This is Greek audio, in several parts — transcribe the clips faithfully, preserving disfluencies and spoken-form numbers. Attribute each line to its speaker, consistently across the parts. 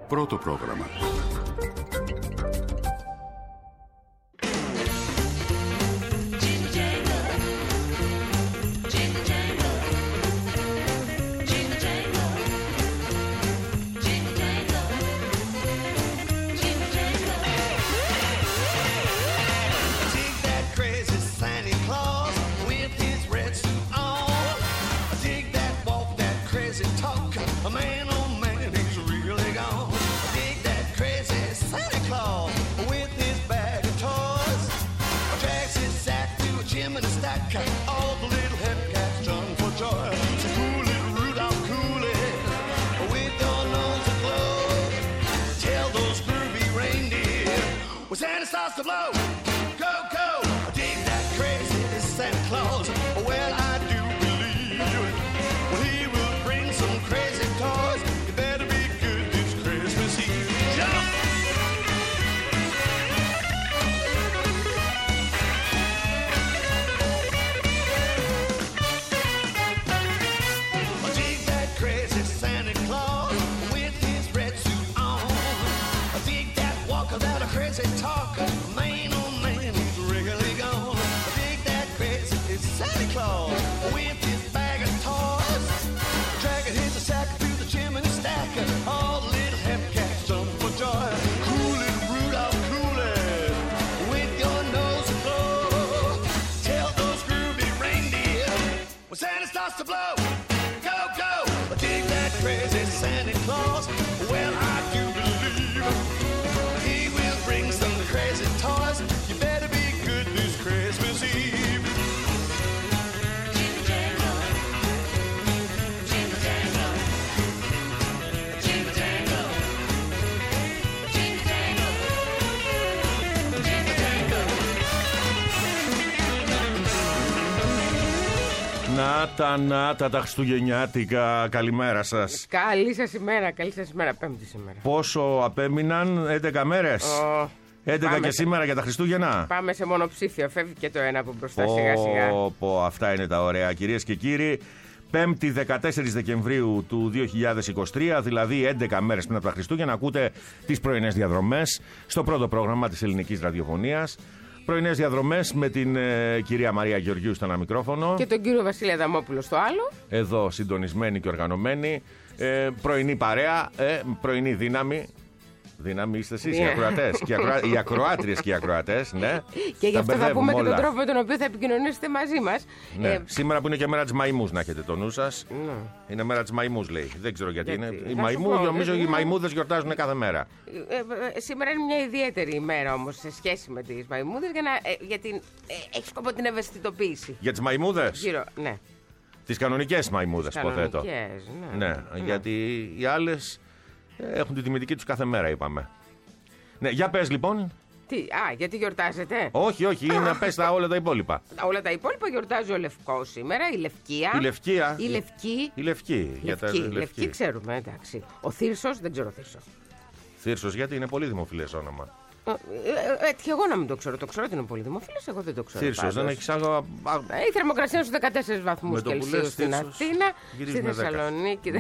Speaker 1: Πρώτο πρόγραμμα.
Speaker 2: Να τα, να τα, τα χριστουγεννιάτικα. Καλημέρα σας.
Speaker 3: Καλή σας ημέρα, καλή σας ημέρα, Πέμπτη σήμερα.
Speaker 2: Πόσο απέμειναν, έντεκα μέρες. Oh, έντεκα και σε... σήμερα για τα Χριστούγεννα.
Speaker 3: Πάμε σε μονοψήφιο, φεύγει και το ένα από μπροστά oh, σιγά σιγά.
Speaker 2: Oh, αυτά είναι τα ωραία, κυρίες και κύριοι. Πέμπτη δεκατέσσερις Δεκεμβρίου του δύο χιλιάδες είκοσι τρία, δηλαδή έντεκα μέρες πριν από τα Χριστούγεννα, ακούτε τις πρωινές διαδρομές στο πρώτο πρόγραμμα της ελληνικής ραδιοφωνίας. Πρωινές διαδρομές με την ε, κυρία Μαρία Γεωργίου στο ένα μικρόφωνο.
Speaker 3: Και τον κύριο Βασίλη Αδαμόπουλο στο άλλο.
Speaker 2: Εδώ συντονισμένοι και οργανωμένοι. Ε, πρωινή παρέα, ε, πρωινή δύναμη. Δύναμη είστε εσείς, yeah. οι ακροατές. Και οι, ακροα... οι ακροάτριες και οι ακροατές, ναι.
Speaker 3: Και γι' αυτό θα πούμε όλα. Και τον τρόπο με τον οποίο θα επικοινωνήσετε μαζί μας.
Speaker 2: Ναι. Ε... Σήμερα που είναι και μέρα της Μαϊμούς, να έχετε το νου σας. Ναι. Είναι μέρα της Μαϊμούς, λέει. Δεν ξέρω γιατί, γιατί. είναι. Οι Μαϊμού, νομίζω οι Μαϊμούδες γιορτάζουν κάθε μέρα.
Speaker 3: Ε, ε, σήμερα είναι μια ιδιαίτερη ημέρα όμως σε σχέση με τις Μαϊμούδες για, να, ε, για την. Ε, έχει σκοπό την ευαισθητοποίηση.
Speaker 2: Για τις Μαϊμούδες.
Speaker 3: Γύρω, ναι.
Speaker 2: Τις κανονικές Μαϊμούδες, υποθέτω.
Speaker 3: Ναι,
Speaker 2: ναι, γιατί οι άλλες έχουν τη τιμητική τους κάθε μέρα, είπαμε. Ναι, για πες λοιπόν.
Speaker 3: Τι, α, γιατί γιορτάζετε?
Speaker 2: Όχι, όχι, είναι να πες τα όλα τα υπόλοιπα.
Speaker 3: Όλα τα υπόλοιπα γιορτάζει ο Λευκός σήμερα, η Λευκία.
Speaker 2: Η Λευκία.
Speaker 3: Η Λευκή.
Speaker 2: Η Λευκή.
Speaker 3: Για τα Λευκή. Λευκή ξέρουμε, εντάξει. Ο Θύρσος, δεν ξέρω Θύρσο.
Speaker 2: Θύρσος, γιατί είναι πολύ δημοφιλές όνομα.
Speaker 3: Έτυχε εγώ να μην το ξέρω. Το ξέρω ότι είναι πολύ δημοφιλές, εγώ δεν το ξέρω.
Speaker 2: Θύρσος, δεν έχεις άλλο.
Speaker 3: Η θερμοκρασία είναι στους δεκατέσσερις βαθμούς Κελσίου στην Αθήνα. Στη Θεσσαλονίκη.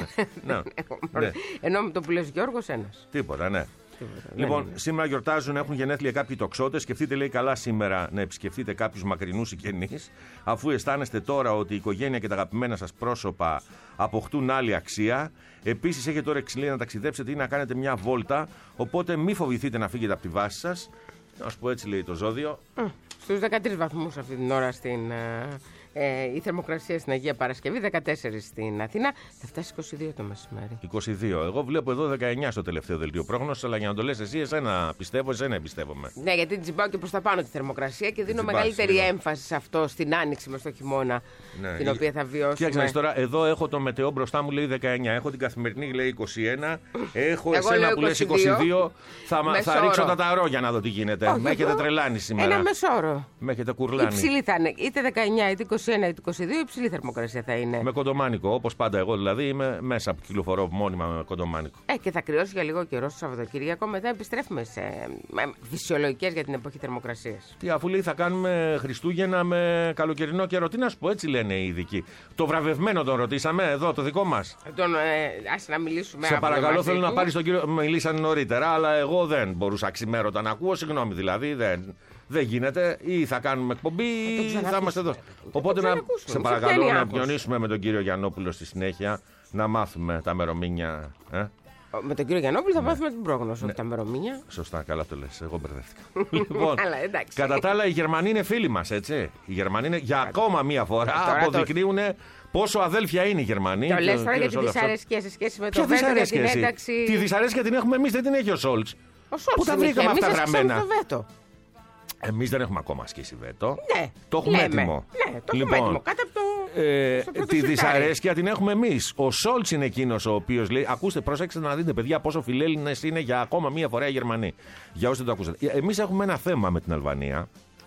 Speaker 3: Ενώ με το που λες Γιώργος, ένας.
Speaker 2: Τίποτα, ναι. Λοιπόν, ναι, ναι. Σήμερα γιορτάζουν, έχουν γενέθλια κάποιοι τοξότες. Σκεφτείτε, λέει, καλά σήμερα να επισκεφτείτε κάποιους μακρινούς συγγενείς, αφού αισθάνεστε τώρα ότι η οικογένεια και τα αγαπημένα σας πρόσωπα αποκτούν άλλη αξία. Επίσης, έχετε όρεξη, λέει, να ταξιδέψετε ή να κάνετε μια βόλτα. Οπότε, μη φοβηθείτε να φύγετε από τη βάση σας. Να σου πω έτσι, λέει το ζώδιο.
Speaker 3: Στους δεκατρείς βαθμούς αυτή την ώρα στην. Ε, η θερμοκρασία στην Αγία Παρασκευή, δεκατέσσερις στην Αθήνα, θα φτάσει είκοσι δύο το μεσημέρι.
Speaker 2: είκοσι δύο. Εγώ βλέπω εδώ δεκαεννιά στο τελευταίο δελτίο πρόγνωσης, αλλά για να το λες εσύ, εσένα πιστεύω, εσένα εμπιστεύομαι.
Speaker 3: Ναι, γιατί την τσιμπάω και προς τα πάνω τη θερμοκρασία και δίνω μεγαλύτερη ναι. έμφαση σε αυτό στην άνοιξη μες στο χειμώνα, ναι, την η... οποία θα βιώσουμε.
Speaker 2: Κοίταξε τώρα, εδώ έχω το μετεό μπροστά μου, λέει δεκαεννιά. Έχω την καθημερινή, λέει είκοσι ένα. Έχω εγώ εσένα που λες είκοσι δύο. Θα, θα ρίξω τα ταρό για να δω τι γίνεται. Όχι, με έχετε τρελάνει σήμερα.
Speaker 3: Ένα μεσόρο.
Speaker 2: Με έχετε κουρλάνει.
Speaker 3: Υψηλή θα είναι, είτε δεκαεννιά είτε είκοσι είκοσι ένα ή το είκοσι δύο υψηλή θερμοκρασία θα είναι.
Speaker 2: Με κοντομάνικο, όπως πάντα. Εγώ δηλαδή είμαι μέσα που κυκλοφορώ μόνιμα με κοντομάνικο.
Speaker 3: Ε, και θα κρυώσει για λίγο καιρό στο Σαββατοκύριακο. Μετά επιστρέφουμε σε φυσιολογικές για την εποχή θερμοκρασίας.
Speaker 2: Τι, αφού λέει θα κάνουμε Χριστούγεννα με καλοκαιρινό καιρό. Τι να σου πω, έτσι λένε οι ειδικοί. Το βραβευμένο τον ρωτήσαμε, εδώ το δικό μας.
Speaker 3: Τον, ε, ας να μιλήσουμε.
Speaker 2: Σε παρακαλώ, θέλω να πάρει τον κύριο. Μιλήσανε νωρίτερα, αλλά εγώ δεν μπορούσα ξημέρωτα να ακούω. Συγγνώμη δηλαδή, δεν. Δεν γίνεται, ή θα κάνουμε εκπομπή ή θα είμαστε εδώ. Οπότε να, σε παρακαλώ να πιονίσουμε με τον κύριο Γιαννόπουλο στη συνέχεια, να μάθουμε τα μερομήνια. Ε?
Speaker 3: Με τον κύριο Γιαννόπουλο θα ναι. μάθουμε την πρόγνωση, ναι. τα μερομήνια.
Speaker 2: Σωστά, καλά το λες. Εγώ μπερδεύτηκα. Λοιπόν, κατά τα άλλα, οι Γερμανοί είναι φίλοι μας, έτσι. Οι Γερμανοί είναι για ακόμα μία φορά αποδεικνύουν το... πόσο αδέλφια είναι οι Γερμανοί.
Speaker 3: Το λες τώρα για τη δυσαρέσκεια σε σχέση με το βέτο για την ένταξη.
Speaker 2: Τη δυσαρέσκεια την έχουμε εμείς, δεν την έχει ο Σόλτς. Πού τα βρήκαμε αυτά γραμμένα. Εμείς δεν έχουμε ακόμα ασκήσει βέτο.
Speaker 3: Ναι,
Speaker 2: το έχουμε
Speaker 3: λέμε.
Speaker 2: έτοιμο.
Speaker 3: Ναι, το λοιπόν, έχουμε έτοιμο. Κάτω από το.
Speaker 2: Ε, τη δυσαρέσκεια την έχουμε εμείς. Ο Σόλτς είναι εκείνος ο οποίος λέει: ακούστε, προσέξτε να δείτε, παιδιά, πόσο φιλέλληνες είναι για ακόμα μία φορά οι Γερμανοί. Για όσοι δεν το ακούσατε. Εμείς έχουμε ένα θέμα με την Αλβανία.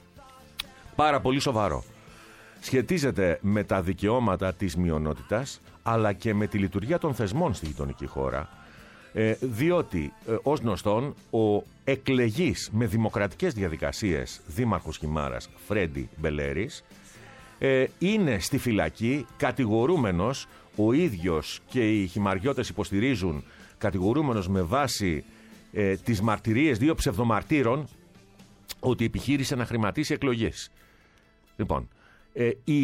Speaker 2: Πάρα πολύ σοβαρό. Σχετίζεται με τα δικαιώματα της μειονότητας, αλλά και με τη λειτουργία των θεσμών στη γειτονική χώρα. Ε, διότι, ε, ως γνωστόν, ο εκλεγής με δημοκρατικές διαδικασίες δήμαρχος Χιμάρας Φρέντι Μπελέρης ε, είναι στη φυλακή κατηγορούμενος, ο ίδιος και οι χιμαριώτες υποστηρίζουν, κατηγορούμενος με βάση ε, τις μαρτυρίες δύο ψευδομαρτύρων ότι επιχείρησε να χρηματίσει εκλογές. Λοιπόν, ε, η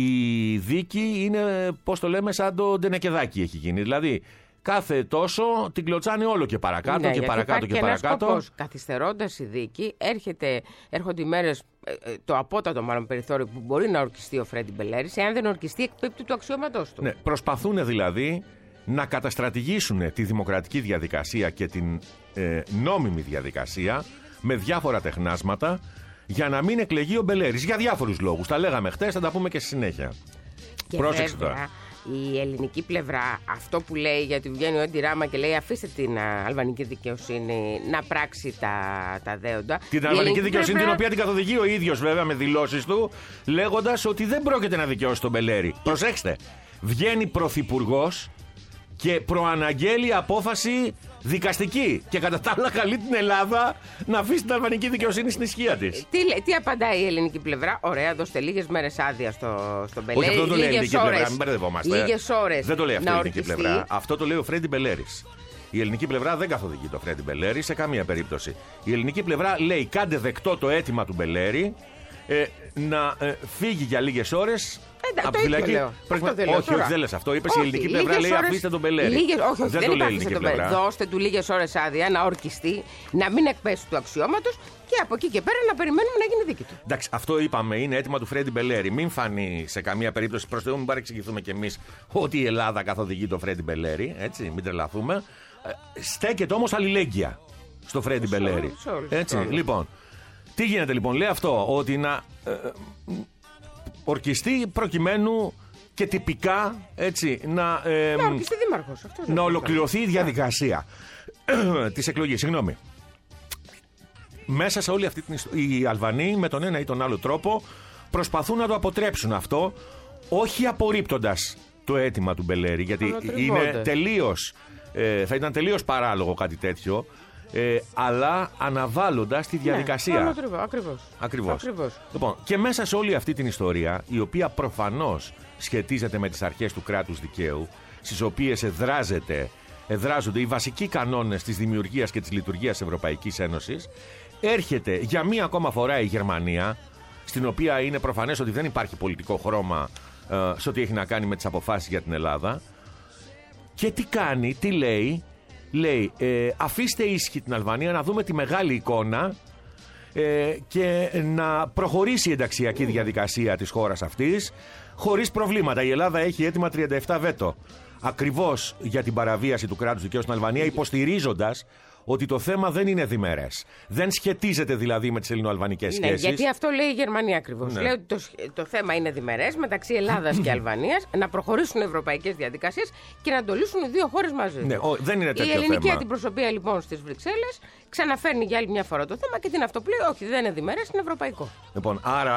Speaker 2: δίκη είναι, πώς το λέμε, σαν το ντενεκεδάκι έχει γίνει. Δηλαδή, κάθε τόσο την κλωτσάνε όλο και παρακάτω ναι, και παρακάτω και, και παρακάτω.
Speaker 3: Σκοπός, καθυστερώντας η δίκη, έρχεται, έρχονται οι μέρες, το απότατο μάλλον περιθώριο που μπορεί να ορκιστεί ο Φρέντι Μπελέρης, εάν δεν ορκιστεί, εκπίπτει του αξιώματός του.
Speaker 2: Ναι, προσπαθούν δηλαδή να καταστρατηγήσουν τη δημοκρατική διαδικασία και την ε, νόμιμη διαδικασία με διάφορα τεχνάσματα για να μην εκλεγεί ο Μπελέρης. Για διάφορους λόγους. Τα λέγαμε χτες, θα τα πούμε και στη συνέχεια.
Speaker 3: Και
Speaker 2: πρόσεξε
Speaker 3: βέβαια,
Speaker 2: τώρα.
Speaker 3: Η ελληνική πλευρά, αυτό που λέει, γιατί βγαίνει ο Έντι Ράμα και λέει αφήστε την α, αλβανική δικαιοσύνη να πράξει τα, τα δέοντα.
Speaker 2: Την αλβανική δικαιοσύνη, πλευρά... την οποία την καθοδηγεί ο ίδιος βέβαια με δηλώσεις του, λέγοντας ότι δεν πρόκειται να δικαιώσει τον Μπελέρη. Προσέξτε, βγαίνει πρωθυπουργός και προαναγγέλει απόφαση δικαστική. Και κατά τα άλλα καλεί την Ελλάδα να αφήσει την αλβανική δικαιοσύνη στην ισχύα της.
Speaker 3: Τι, τι απαντάει η ελληνική πλευρά? Ωραία, δώστε λίγες μέρες άδεια στο, στον Μπελέρη.
Speaker 2: Όχι, αυτό το λέει η ελληνική ώρες, πλευρά, μην μπερδευόμαστε.
Speaker 3: Λίγες ώρες.
Speaker 2: Δεν το λέει αυτό η ελληνική
Speaker 3: ορκιστεί.
Speaker 2: πλευρά. Αυτό το λέει ο Φρέντι Μπελέρης. Η ελληνική πλευρά δεν καθοδηγεί το Φρέντι Μπελέρη σε καμία περίπτωση. Η ελληνική πλευρά λέει: κάντε δεκτό το αίτημα του Μπελέρη ε, να ε, φύγει για λίγες ώρες.
Speaker 3: Από το φυλακή.
Speaker 2: Όχι, όχι, δεν λες αυτό. Είπες η ελληνική πλευρά λέει αφήστε τον Μπελέρη.
Speaker 3: Λίγες, όχι, όχι,
Speaker 2: δεν,
Speaker 3: δεν
Speaker 2: το λέει η ελληνική πλευρά.
Speaker 3: Δώστε του λίγες ώρες άδεια να ορκιστεί, να μην εκπέσει του αξιώματος και από εκεί και πέρα να περιμένουμε να γίνει δίκη του.
Speaker 2: Εντάξει, αυτό είπαμε, είναι αίτημα του Φρέντι Μπελέρη. Μην φανεί σε καμία περίπτωση, προς Θεού, μην παρεξηγηθούμε κι εμείς ότι η Ελλάδα καθοδηγεί τον Φρέντι Μπελέρη. Έτσι, μην τρελαθούμε. Στέκεται όμως αλληλέγγυα στο Φρέντι Μπελέρη. Έτσι, λοιπόν. Τι γίνεται λοιπόν, λέει αυτό, ότι να ε, ορκιστεί προκειμένου και τυπικά, έτσι, να, ε,
Speaker 3: να, ορκιστεί δήμαρχος, αυτό
Speaker 2: να ολοκληρωθεί η διαδικασία της εκλογής. Συγγνώμη. Μέσα σε όλη αυτή την ιστορία, οι Αλβανοί με τον ένα ή τον άλλο τρόπο προσπαθούν να το αποτρέψουν αυτό, όχι απορρίπτοντας το αίτημα του Μπελέρη, γιατί είναι τελείως, ε, θα ήταν τελείως παράλογο κάτι τέτοιο. Ε, αλλά αναβάλλοντας τη διαδικασία.
Speaker 3: Ναι, ακριβώς, ακριβώς.
Speaker 2: Ακριβώς.
Speaker 3: Ακριβώς.
Speaker 2: Λοιπόν, και μέσα σε όλη αυτή την ιστορία, η οποία προφανώς σχετίζεται με τις αρχές του κράτους δικαίου, στις οποίες εδράζεται, εδράζονται οι βασικοί κανόνες της δημιουργίας και της λειτουργίας της Ευρωπαϊκής Ένωσης, έρχεται για μία ακόμα φορά η Γερμανία, στην οποία είναι προφανές ότι δεν υπάρχει πολιτικό χρώμα ε, σε ό,τι έχει να κάνει με τις αποφάσεις για την Ελλάδα. Και τι κάνει, τι λέει? Λέει, ε, αφήστε ήσυχη την Αλβανία να δούμε τη μεγάλη εικόνα ε, και να προχωρήσει η ενταξιακή διαδικασία της χώρας αυτής χωρίς προβλήματα. Η Ελλάδα έχει έτοιμα τριάντα επτά βέτο ακριβώς για την παραβίαση του κράτους δικαίου στην Αλβανία, υποστηρίζοντας ότι το θέμα δεν είναι διμερές. Δεν σχετίζεται δηλαδή με τις ελληνοαλβανικές
Speaker 3: ναι,
Speaker 2: σχέσεις.
Speaker 3: Γιατί αυτό λέει η Γερμανία ακριβώς. Ναι. Λέει ότι το, το θέμα είναι διμερές μεταξύ Ελλάδας και Αλβανίας, να προχωρήσουν ευρωπαϊκές διαδικασίες και να το λύσουν οι δύο χώρες μαζί.
Speaker 2: Ναι, ο, δεν είναι τέτοιο
Speaker 3: η ελληνική
Speaker 2: θέμα.
Speaker 3: αντιπροσωπεία λοιπόν στις Βρυξέλλες ξαναφέρνει για άλλη μια φορά το θέμα και την αυτοπλέει. Όχι, δεν είναι διμερές, είναι ευρωπαϊκό.
Speaker 2: Λοιπόν, άρα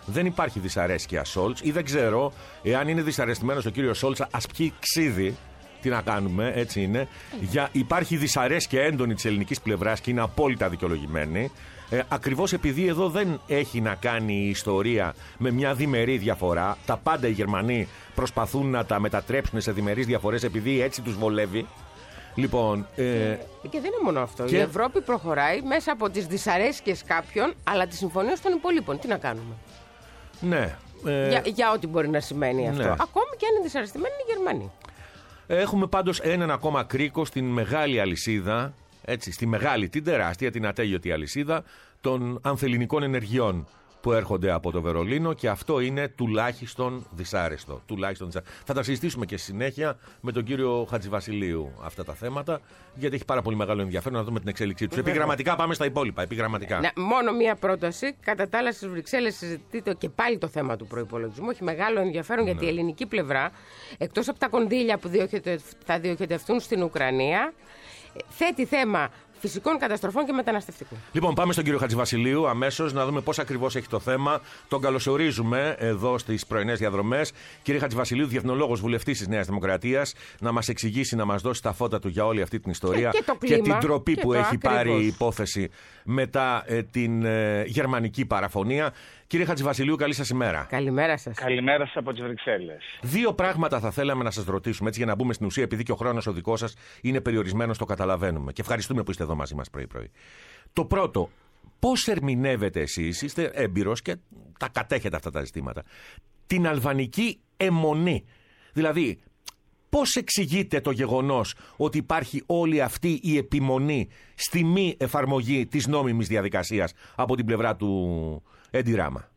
Speaker 2: δεν υπάρχει δυσαρέσκεια Σόλτς, ή δεν ξέρω εάν είναι δυσαρεστημένος ο κύριος Σόλτς, ας πιει ξύδι. Τι να κάνουμε, έτσι είναι. Για, υπάρχει δυσαρέσκεια έντονη της ελληνικής πλευράς και είναι απόλυτα δικαιολογημένη. Ε, ακριβώς επειδή εδώ δεν έχει να κάνει η ιστορία με μια διμερή διαφορά. Τα πάντα οι Γερμανοί προσπαθούν να τα μετατρέψουν σε διμερείς διαφορές επειδή έτσι τους βολεύει. Λοιπόν, ε,
Speaker 3: και δεν είναι μόνο αυτό. Και... η Ευρώπη προχωράει μέσα από τις δυσαρέσκειες κάποιων, αλλά τις συμφωνίες των υπολείπων. Τι να κάνουμε.
Speaker 2: Ναι. Ε,
Speaker 3: για, για ό,τι μπορεί να σημαίνει αυτό. Ναι. Ακόμη και αν είναι δυσαρεστημένοι οι Γερμανοί.
Speaker 2: Έχουμε πάντως έναν ακόμα κρίκο στην μεγάλη αλυσίδα, έτσι, στη μεγάλη, την τεράστια, την ατέλειωτη αλυσίδα των ανθελληνικών ενεργειών που έρχονται από το Βερολίνο, και αυτό είναι τουλάχιστον δυσάρεστο. Τουλάχιστον δυσάρεστο. Θα τα συζητήσουμε και συνέχεια με τον κύριο Χατζηβασιλείου αυτά τα θέματα, γιατί έχει πάρα πολύ μεγάλο ενδιαφέρον να δούμε την εξέλιξή του. Επιγραμματικά πάμε στα υπόλοιπα. Επιγραμματικά.
Speaker 3: Ναι, μόνο μία πρόταση. Κατά τα άλλα, στις Βρυξέλλες συζητείται και πάλι το θέμα του προϋπολογισμού. Έχει μεγάλο ενδιαφέρον, ναι, γιατί η ελληνική πλευρά, εκτός από τα κονδύλια που θα διοχετευτούν στην Ουκρανία, θέτει θέμα φυσικών καταστροφών και μεταναστευτικού.
Speaker 2: Λοιπόν, πάμε στον κύριο Χατζηβασιλείου αμέσως να δούμε πώς ακριβώς έχει το θέμα. Τον καλωσορίζουμε εδώ στις πρωινές διαδρομές. Κύριε Χατζηβασιλείου, διεθνολόγος, βουλευτής της Νέας Δημοκρατίας, να μας εξηγήσει, να μας δώσει τα φώτα του για όλη αυτή την ιστορία
Speaker 3: και, και, το κλίμα,
Speaker 2: και την τροπή
Speaker 3: και
Speaker 2: που έχει
Speaker 3: ακριβώς
Speaker 2: πάρει η υπόθεση μετά ε, την ε, γερμανική παραφωνία. Κύριε Χατζηβασιλείου, καλή σας ημέρα.
Speaker 3: Καλημέρα σας.
Speaker 1: Καλημέρα σας από τις Βρυξέλλες.
Speaker 2: Δύο πράγματα θα θέλαμε να σας ρωτήσουμε, έτσι, για να μπούμε στην ουσία, επειδή και ο χρόνος ο δικός σας είναι περιορισμένος, το καταλαβαίνουμε. Και ευχαριστούμε που είστε εδώ μαζί μας πρωί-πρωί. Το πρώτο, πώς ερμηνεύετε εσείς, είστε έμπειρος και τα κατέχετε αυτά τα ζητήματα, την αλβανική αιμονή? Δηλαδή, πώς εξηγείτε το γεγονός ότι υπάρχει όλη αυτή η επιμονή στη μη εφαρμογή της νόμιμης διαδικασίας από την πλευρά του Έντι Ράμα?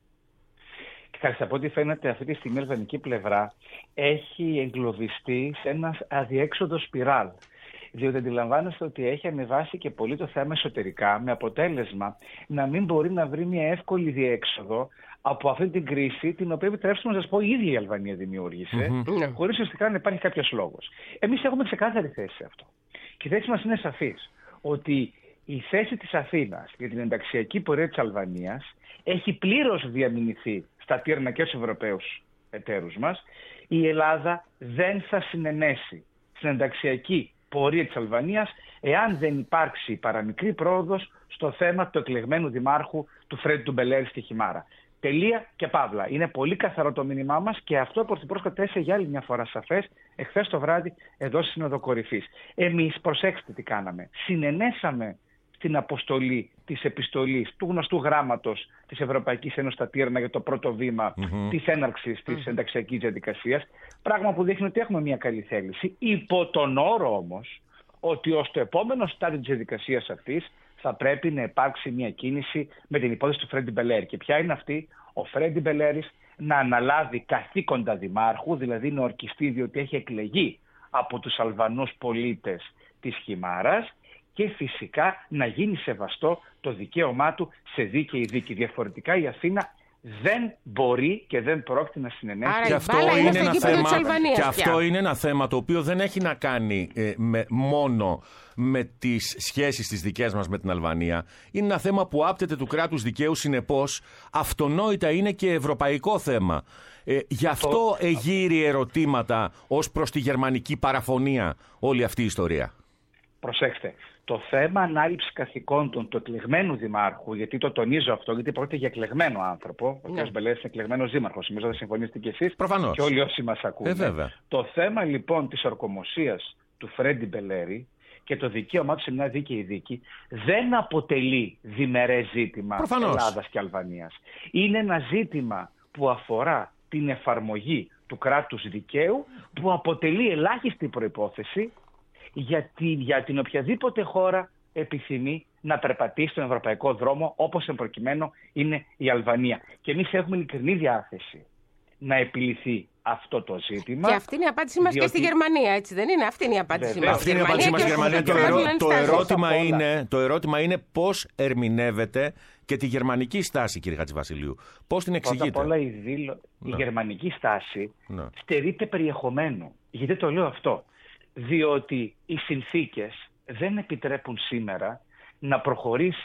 Speaker 1: Κοιτάξτε, από ό,τι φαίνεται αυτή τη στιγμή η αλβανική πλευρά έχει εγκλωβιστεί σε ένα αδιέξοδο σπιράλ. Διότι αντιλαμβάνεστε ότι έχει ανεβάσει και πολύ το θέμα εσωτερικά, με αποτέλεσμα να μην μπορεί να βρει μια εύκολη διέξοδο από αυτή την κρίση, την οποία, επιτρέψτε να σας πω, η ίδια η Αλβανία δημιούργησε, mm-hmm. χωρίς ουσιαστικά να υπάρχει κάποιος λόγος. Εμείς έχουμε ξεκάθαρη θέση σε αυτό. Και η θέση μας είναι σαφής, ότι η θέση της Αθήνας για την ενταξιακή πορεία της Αλβανίας έχει πλήρως διαμηνηθεί στα τύρνα και στους Ευρωπαίους εταίρους μας. Η Ελλάδα δεν θα συνενέσει στην ενταξιακή πορεία της Αλβανίας εάν δεν υπάρξει παραμικρή πρόοδος στο θέμα του εκλεγμένου δημάρχου του Φρέντι του Μπελέρη στη Χιμάρα. Τελεία και παύλα. Είναι πολύ καθαρό το μήνυμά μας και αυτό ο Πρωθυπουργός κατέθεσε για άλλη μια φορά σαφές εχθές το βράδυ εδώ στη Σύνοδο Κορυφής. Εμείς, προσέξτε τι κάναμε. Συνενέσαμε στην αποστολή της επιστολής του γνωστού γράμματος της Ευρωπαϊκής Ένωσης στα Τύρνα για το πρώτο βήμα mm-hmm. της έναρξης της mm-hmm. ενταξιακής διαδικασίας. Πράγμα που δείχνει ότι έχουμε μια καλή θέληση. Υπό τον όρο όμως ότι ως το επόμενο στάδιο της διαδικασίας αυτής θα πρέπει να υπάρξει μια κίνηση με την υπόθεση του Φρέντι Μπελέρη. Και ποια είναι αυτή? Ο Φρέντι Μπελέρης να αναλάβει καθήκοντα δημάρχου, δηλαδή να ορκιστεί, διότι έχει εκλεγεί από τους Αλβανούς πολίτες της Χιμάρας, και φυσικά να γίνει σεβαστό το δικαίωμά του σε δίκαιη δίκη. Διαφορετικά η Αθήνα δεν μπορεί και δεν πρόκειται να συνενέσει.
Speaker 3: Άρα,
Speaker 2: και αυτό, είναι, είναι ένα θέμα, και αυτό είναι ένα θέμα το οποίο δεν έχει να κάνει ε, με, μόνο με τις σχέσεις τις δικές μας με την Αλβανία. Είναι ένα θέμα που άπτεται του κράτους δικαίου, συνεπώς αυτονόητα είναι και ευρωπαϊκό θέμα. Ε, γι' αυτό το... εγείρει ερωτήματα ως προς τη γερμανική παραφωνία όλη αυτή η ιστορία.
Speaker 1: Προσέξτε. Το θέμα ανάληψης καθηκόντων του εκλεγμένου δημάρχου, γιατί το τονίζω αυτό, γιατί πρόκειται για εκλεγμένο άνθρωπο. Ο κ. Μπελέρης είναι εκλεγμένος δήμαρχος. Νομίζω θα συμφωνήσετε κι εσείς.
Speaker 2: Προφανώς.
Speaker 1: Και όλοι όσοι μας ακούνε.
Speaker 2: Ε,
Speaker 1: το θέμα λοιπόν της ορκομοσίας του Φρέντι Μπελέρη και το δικαίωμά του σε μια δίκαιη δίκη δεν αποτελεί διμερές ζήτημα Ελλάδας και Αλβανίας. Είναι ένα ζήτημα που αφορά την εφαρμογή του κράτους δικαίου, που αποτελεί ελάχιστη προϋπόθεση για την, για την οποιαδήποτε χώρα επιθυμεί να περπατήσει στον ευρωπαϊκό δρόμο, όπως εν προκειμένου είναι η Αλβανία. Και εμείς έχουμε ειλικρινή διάθεση να επιληθεί αυτό το ζήτημα.
Speaker 3: Και αυτή είναι η απάντησή μας διότι... και στη Γερμανία, έτσι δεν είναι? Αυτή είναι η απάντησή μας.
Speaker 2: Αυτή είναι η απάντησή μας στη Γερμανία. Το, ερώ... το, ερώτημα είναι, το ερώτημα είναι πώς ερμηνεύεται και τη γερμανική στάση, κύριε Χατζηβασιλείου. Πώς την εξηγείτε?
Speaker 1: Πρώτα απ' όλα η, δήλω... η γερμανική στάση
Speaker 2: ναι.
Speaker 1: στερείται περιεχομένου. Γιατί το λέω αυτό? Διότι οι συνθήκες δεν επιτρέπουν σήμερα να προχωρήσει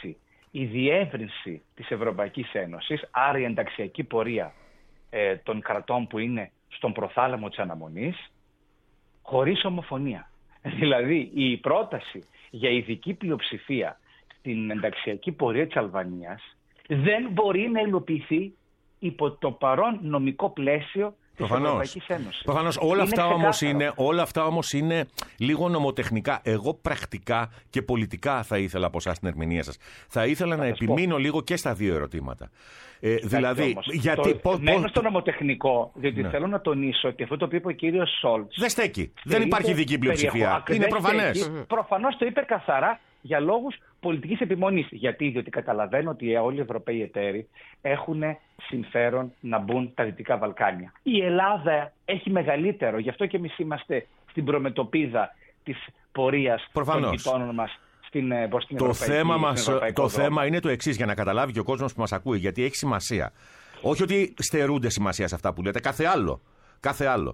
Speaker 1: η διεύρυνση της Ευρωπαϊκής Ένωσης, άρα η ενταξιακή πορεία ε, των κρατών που είναι στον προθάλαμο της αναμονής, χωρίς ομοφωνία. Δηλαδή η πρόταση για ειδική πλειοψηφία στην ενταξιακή πορεία της Αλβανίας δεν μπορεί να υλοποιηθεί υπό το παρόν νομικό πλαίσιο της Ευρωπαϊκής Ένωσης.
Speaker 2: Προφανώς όλα αυτά, όμως είναι, όλα αυτά όμως είναι λίγο νομοτεχνικά. Εγώ πρακτικά και πολιτικά θα ήθελα από εσάς την ερμηνεία σας. Θα ήθελα θα να επιμείνω πω. λίγο και στα δύο ερωτήματα. Ε, δηλαδή, όμως, γιατί.
Speaker 1: Το, μένω στο νομοτεχνικό, διότι ναι. θέλω να τονίσω ότι αυτό το οποίο είπε ο κύριος Σόλτς.
Speaker 2: Δεν στέκει. Δεν υπάρχει ειδική πλειοψηφία. Είναι προφανές.
Speaker 1: Προφανώς το είπε καθαρά για λόγους πολιτικής επιμονής. Γιατί, διότι καταλαβαίνω ότι όλοι οι Ευρωπαίοι εταίροι έχουν συμφέρον να μπουν τα Δυτικά Βαλκάνια. Η Ελλάδα έχει μεγαλύτερο, γι' αυτό και εμείς είμαστε στην προμετωπίδα της πορείας των γειτόνων μας. Στην, στην
Speaker 2: το θέμα, μας, το θέμα είναι το εξής, για να καταλάβει και ο κόσμος που μας ακούει, γιατί έχει σημασία. Όχι ότι στερούνται σημασία σε αυτά που λέτε, κάθε άλλο. Κάθε άλλο.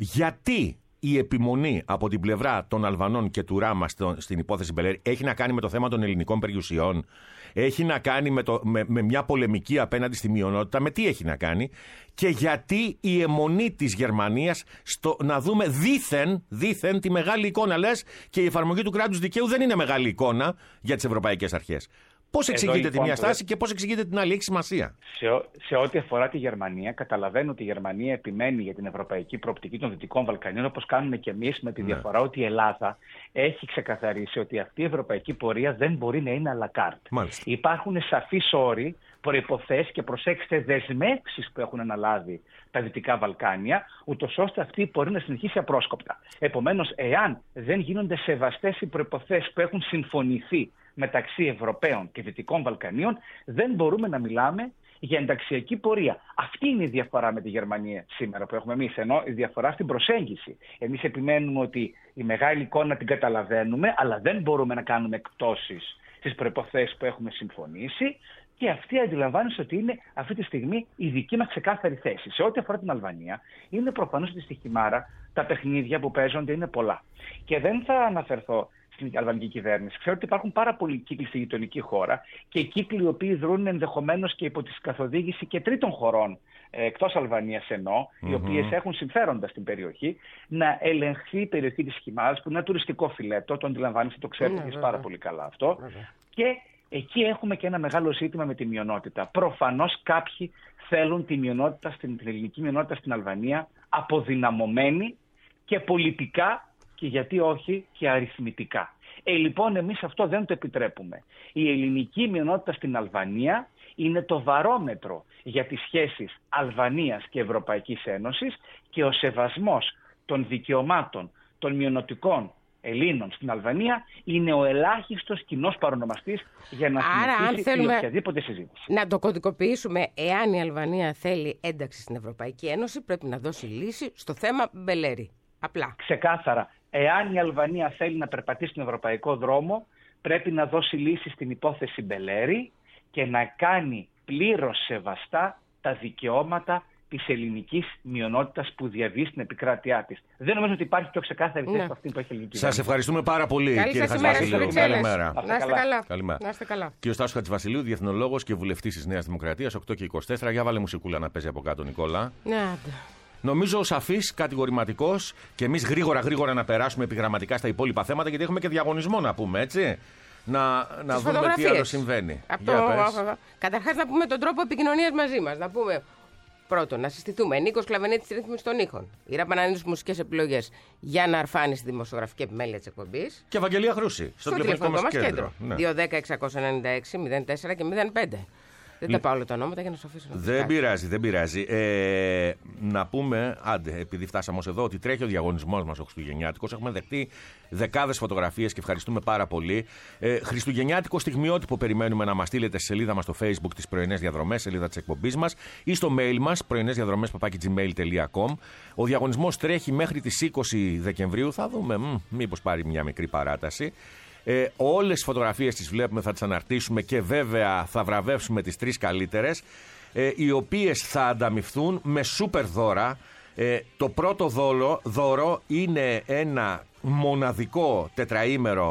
Speaker 2: Γιατί η επιμονή από την πλευρά των Αλβανών και του Ράμα στην υπόθεση Μπελέρη έχει να κάνει με το θέμα των ελληνικών περιουσιών, έχει να κάνει με, το, με, με μια πολεμική απέναντι στη μειονότητα, με τι έχει να κάνει, και γιατί η αιμονή της Γερμανίας στο να δούμε δήθεν, δήθεν τη μεγάλη εικόνα, λες, και η εφαρμογή του κράτους δικαίου δεν είναι μεγάλη εικόνα για τις ευρωπαϊκές αρχές. Πώς εξηγείται λοιπόν, τη μια στάση και πώς εξηγείται την άλλη? Έχει σημασία.
Speaker 1: Σε, σε ό,τι αφορά τη Γερμανία, καταλαβαίνω ότι η Γερμανία επιμένει για την ευρωπαϊκή προοπτική των Δυτικών Βαλκανίων, όπως κάνουμε και εμείς, με τη ναι. διαφορά ότι η Ελλάδα έχει ξεκαθαρίσει ότι αυτή η ευρωπαϊκή πορεία δεν μπορεί να είναι à la carte. Υπάρχουν σαφείς όροι, προϋποθέσεις και, προσέξτε, δεσμεύσεις που έχουν αναλάβει τα Δυτικά Βαλκάνια, ούτως ώστε αυτή η πορεία να συνεχίσει απρόσκοπτα. Επομένως, εάν δεν γίνονται σεβαστές οι προϋποθέσεις που έχουν συμφωνηθεί μεταξύ Ευρωπαίων και Δυτικών Βαλκανίων, δεν μπορούμε να μιλάμε για ενταξιακή πορεία. Αυτή είναι η διαφορά με τη Γερμανία σήμερα που έχουμε εμείς, ενώ η διαφορά στην προσέγγιση. Εμείς επιμένουμε ότι η μεγάλη εικόνα την καταλαβαίνουμε, αλλά δεν μπορούμε να κάνουμε εκπτώσεις στις προϋποθέσεις που έχουμε συμφωνήσει, και αυτή αντιλαμβάνεται ότι είναι αυτή τη στιγμή η δική μας ξεκάθαρη θέση. Σε ό,τι αφορά την Αλβανία, είναι προφανώς ότι στη Χιμάρα τα παιχνίδια που παίζονται είναι πολλά. Και δεν θα αναφερθώ στην αλβανική κυβέρνηση. Ξέρω ότι υπάρχουν πάρα πολλοί κύκλοι στη γειτονική χώρα και κύκλοι οι οποίοι δρούν ενδεχομένως και υπό τη καθοδήγηση και τρίτων χωρών εκτός Αλβανίας, ενώ mm-hmm. οι οποίες έχουν συμφέροντα στην περιοχή, να ελεγχθεί η περιοχή της Χιμάρας, που είναι ένα τουριστικό φιλέτο, το αντιλαμβάνεστε, το ξέρετε mm-hmm. πάρα πολύ καλά αυτό. Mm-hmm. Και εκεί έχουμε και ένα μεγάλο ζήτημα με τη μειονότητα. Προφανώς κάποιοι θέλουν τη μειονότητα, στην, την ελληνική μειονότητα στην Αλβανία αποδυναμωμένη και πολιτικά, και γιατί όχι και αριθμητικά. Ε, λοιπόν, εμείς αυτό δεν το επιτρέπουμε. Η ελληνική μειονότητα στην Αλβανία είναι το βαρόμετρο για τις σχέσεις Αλβανίας και Ευρωπαϊκής Ένωσης, και ο σεβασμός των δικαιωμάτων των μειονοτικών Ελλήνων στην Αλβανία είναι ο ελάχιστος κοινός παρονομαστής για να συνεχίσει η οποιαδήποτε συζήτηση.
Speaker 3: Να το κωδικοποιήσουμε, εάν η Αλβανία θέλει ένταξη στην Ευρωπαϊκή Ένωση, πρέπει να δώσει λύση στο θέμα Μπελέρη. Απλά.
Speaker 1: Ξεκάθαρα. Εάν η Αλβανία θέλει να περπατήσει στον ευρωπαϊκό δρόμο, πρέπει να δώσει λύση στην υπόθεση Μπελέρη και να κάνει πλήρως σεβαστά τα δικαιώματα της ελληνικής μειονότητας που διαβεί στην επικράτειά της. Δεν νομίζω ότι υπάρχει πιο ξεκάθαρη θέση από αυτή που έχει η ελληνική.
Speaker 2: Σας ευχαριστούμε πάρα πολύ,
Speaker 3: καλή
Speaker 2: κύριε Χατζηβασιλείου.
Speaker 3: Καλημέρα. Να είστε καλά.
Speaker 2: Καλημέρα.
Speaker 3: Να είστε καλά.
Speaker 2: Κύριος Τάσος Χατζηβασιλείου, διεθνολόγος και βουλευτής της Νέας Δημοκρατίας, οκτώ και είκοσι τέσσερα. Για βάλε μουσικούλα να παίζει από κάτω, Νικόλα.
Speaker 3: Ναι.
Speaker 2: Νομίζω σαφής, κατηγορηματικός, και εμείς γρήγορα γρήγορα να περάσουμε επιγραμματικά στα υπόλοιπα θέματα, γιατί έχουμε και διαγωνισμό να πούμε, έτσι. Να, να δούμε τι άλλο συμβαίνει.
Speaker 3: Αυτό, καταρχάς να πούμε τον τρόπο επικοινωνίας μαζί μας. Να πούμε πρώτον, να συστηθούμε. Νίκος Κλαβενίτης στη ρύθμιση των ήχων. Η Ραπανανίδου μουσικές επιλογές. Γιάννα Αρφάνη στη δημοσιογραφική επιμέλεια της εκπομπής.
Speaker 2: Και Ευαγγελία Χρούση στο, στο τηλεφωνικό μας κέντρο. κέντρο.
Speaker 3: Ναι. δύο ένα μηδέν έξι εννιά έξι μηδέν τέσσερα και μηδέν πέντε. Δεν τα πάω όλα τα ονόματα για να σου αφήσω να
Speaker 2: Δεν πειράζει, δεν πειράζει. Ε, να πούμε, άντε, επειδή φτάσαμε ως εδώ, ότι τρέχει ο διαγωνισμός μας ο Χριστουγεννιάτικος. Έχουμε δεχτεί δεκάδες φωτογραφίες και ευχαριστούμε πάρα πολύ. Ε, Χριστουγεννιάτικο στιγμιότυπο περιμένουμε να μας στείλετε στη σελίδα μας στο Facebook τις πρωινές διαδρομές, σελίδα της εκπομπής μας, ή στο mail μας, πρωινές διαδρομές παπάκι τζι μέιλ τελεία κομ. Ο διαγωνισμός τρέχει μέχρι τις είκοσι Δεκεμβρίου. Θα δούμε, μ, μήπως πάρει μια μικρή παράταση. Ε, όλες τις φωτογραφίες τις βλέπουμε, θα τις αναρτήσουμε και βέβαια θα βραβεύσουμε τις τρεις καλύτερες, ε, οι οποίες θα ανταμοιφθούν με σούπερ δώρα. Ε, το πρώτο δώρο, δώρο είναι ένα μοναδικό τετραήμερο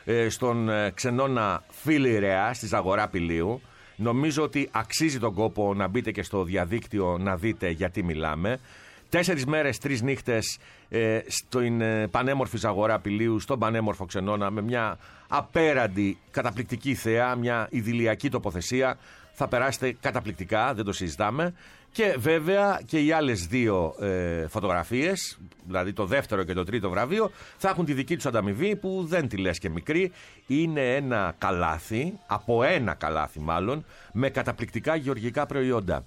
Speaker 2: ε, στον ε, ξενώνα Φίλιρεα στη Ζαγορά Πηλίου. Νομίζω ότι αξίζει τον κόπο να μπείτε και στο διαδίκτυο να δείτε γιατί μιλάμε. Τέσσερις μέρες, τρεις νύχτες ε, στην ε, πανέμορφη Ζαγορά Πηλίου, στον πανέμορφο ξενώνα, με μια απέραντη καταπληκτική θέα, μια ιδηλιακή τοποθεσία. Θα περάσετε καταπληκτικά, δεν το συζητάμε. Και βέβαια και οι άλλες δύο ε, φωτογραφίες, δηλαδή το δεύτερο και το τρίτο βραβείο, θα έχουν τη δική τους ανταμοιβή που δεν τη λες και μικρή. Είναι ένα καλάθι, από ένα καλάθι μάλλον, με καταπληκτικά γεωργικά προϊόντα.